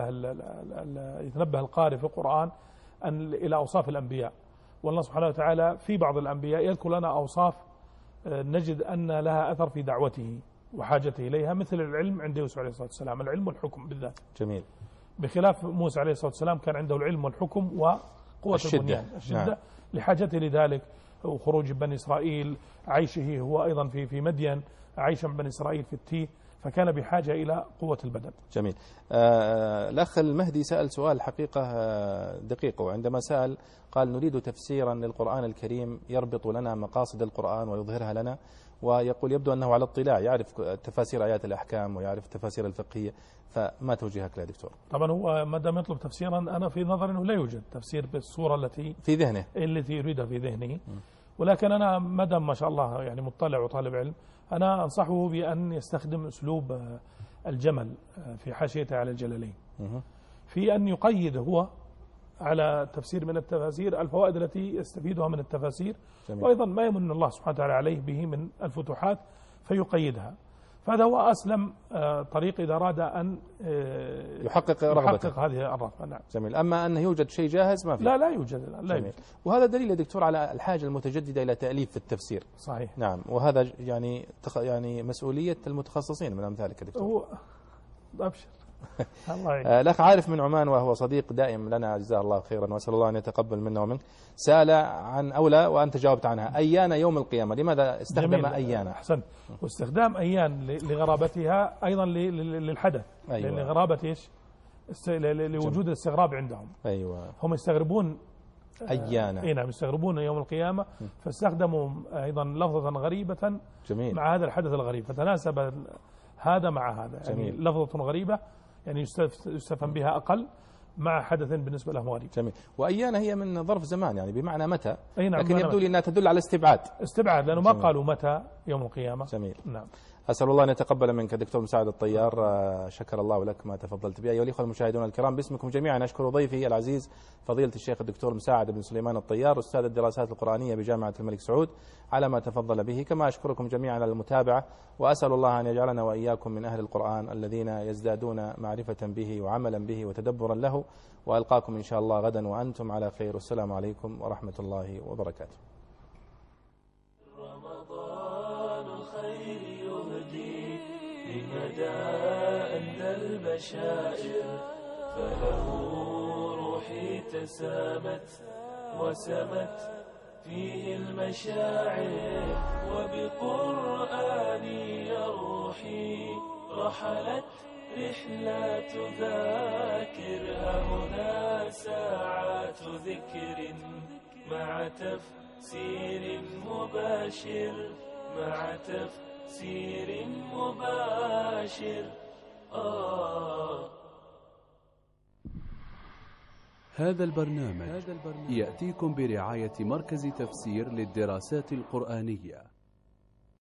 يتنبه القارئ في القرآن إلى أوصاف الأنبياء. والله سبحانه وتعالى في بعض الأنبياء يذكر لنا أوصاف نجد أن لها أثر في دعوته وحاجته إليها، مثل العلم عند يوسف عليه الصلاة والسلام، العلم والحكم بالذات. جميل. بخلاف موسى عليه الصلاة والسلام كان عنده العلم والحكم وقوة الشدة. نعم. لحاجته لذلك، وخروج بني إسرائيل، عيشه هو أيضا في مدين، عيش بني إسرائيل في التيه، فكان بحاجة إلى قوة البدن. جميل. الأخ المهدي سأل سؤال حقيقة دقيق، وعندما سأل قال نريد تفسيرا للقرآن الكريم يربط لنا مقاصد القرآن ويظهرها لنا، ويقول يبدو أنه على اطلاع، يعرف تفاسير آيات الأحكام ويعرف تفاسير الفقهية، فما توجيهك له دكتور؟ طبعا هو ما دام يطلب تفسيرا، أنا في نظري أنه لا يوجد تفسير بالصورة التي في ذهنه، التي يريدها في ذهنه. ولكن أنا ما دام ما شاء الله يعني مطلع وطالب علم، أنا أنصحه بأن يستخدم أسلوب الجمل في حاشيته على الجلالين، في أن يقيد هو على تفسير من التفاسير الفوائد التي يستفيدها من التفاسير. جميل. وأيضا ما يمن الله سبحانه وتعالى عليه به من الفتوحات فيقيدها. فهذا هو أسلم طريق إذا أراد أن يحقق هذه الرغبة. نعم. جميل. أما أنه يوجد شيء جاهز ما في. لا يوجد. لا يوجد. وهذا دليل يا دكتور على الحاجة المتجددة إلى تأليف في التفسير. صحيح. نعم. وهذا يعني مسؤولية المتخصصين من أمثالك يا دكتور. هو أبشر. الأخ عارف من عمان وهو صديق دائم لنا جزاه الله خيرا وأسأل الله أن يتقبل منا ومنك، سأل عن أولى وأنت جاوبت عنها، أيان يوم القيامة، لماذا استخدم أيان؟ أحسنت. واستخدام أيان لغرابتها أيضا للحدث. أيوة. لغرابة إيش؟ لوجود الاستغراب عندهم. أيوة. هم يستغربون أيانا. نعم، يستغربون يوم القيامة، فاستخدموا أيضا لفظة غريبة. جميل. مع هذا الحدث الغريب، فتناسب هذا مع هذا. جميل. يعني لفظة غريبة يعني يستفهم بها أقل مع حدث بالنسبة له غريب. جميل. وأيانا هي من ظرف زمان يعني بمعنى متى. نعم، لكن يبدو لي أنها تدل على استبعاد لأنه ما قالوا متى يوم القيامة. جميل. نعم. أسأل الله أن يتقبل منك دكتور مساعد الطيار، شكر الله لك ما تفضلت به. أيها الأخوة المشاهدون الكرام، باسمكم جميعا أشكر ضيفي العزيز فضيلة الشيخ الدكتور مساعد بن سليمان الطيار أستاذ الدراسات القرآنية بجامعة الملك سعود على ما تفضل به، كما أشكركم جميعا على المتابعة، وأسأل الله أن يجعلنا وإياكم من أهل القرآن الذين يزدادون معرفة به وعملا به وتدبرا له، وألقاكم إن شاء الله غدا وأنتم على خير، والسلام عليكم ورحمة الله وبركاته. أندى البشائر فله روحي تسامت وسمت فيه المشاعر، وبقرآني يا روحي رحلت رحلات ذاكر، هنا ساعات ذكر مع تفسير مباشر، مع تفسير مباشر. هذا البرنامج يأتيكم برعاية مركز تفسير للدراسات القرآنية.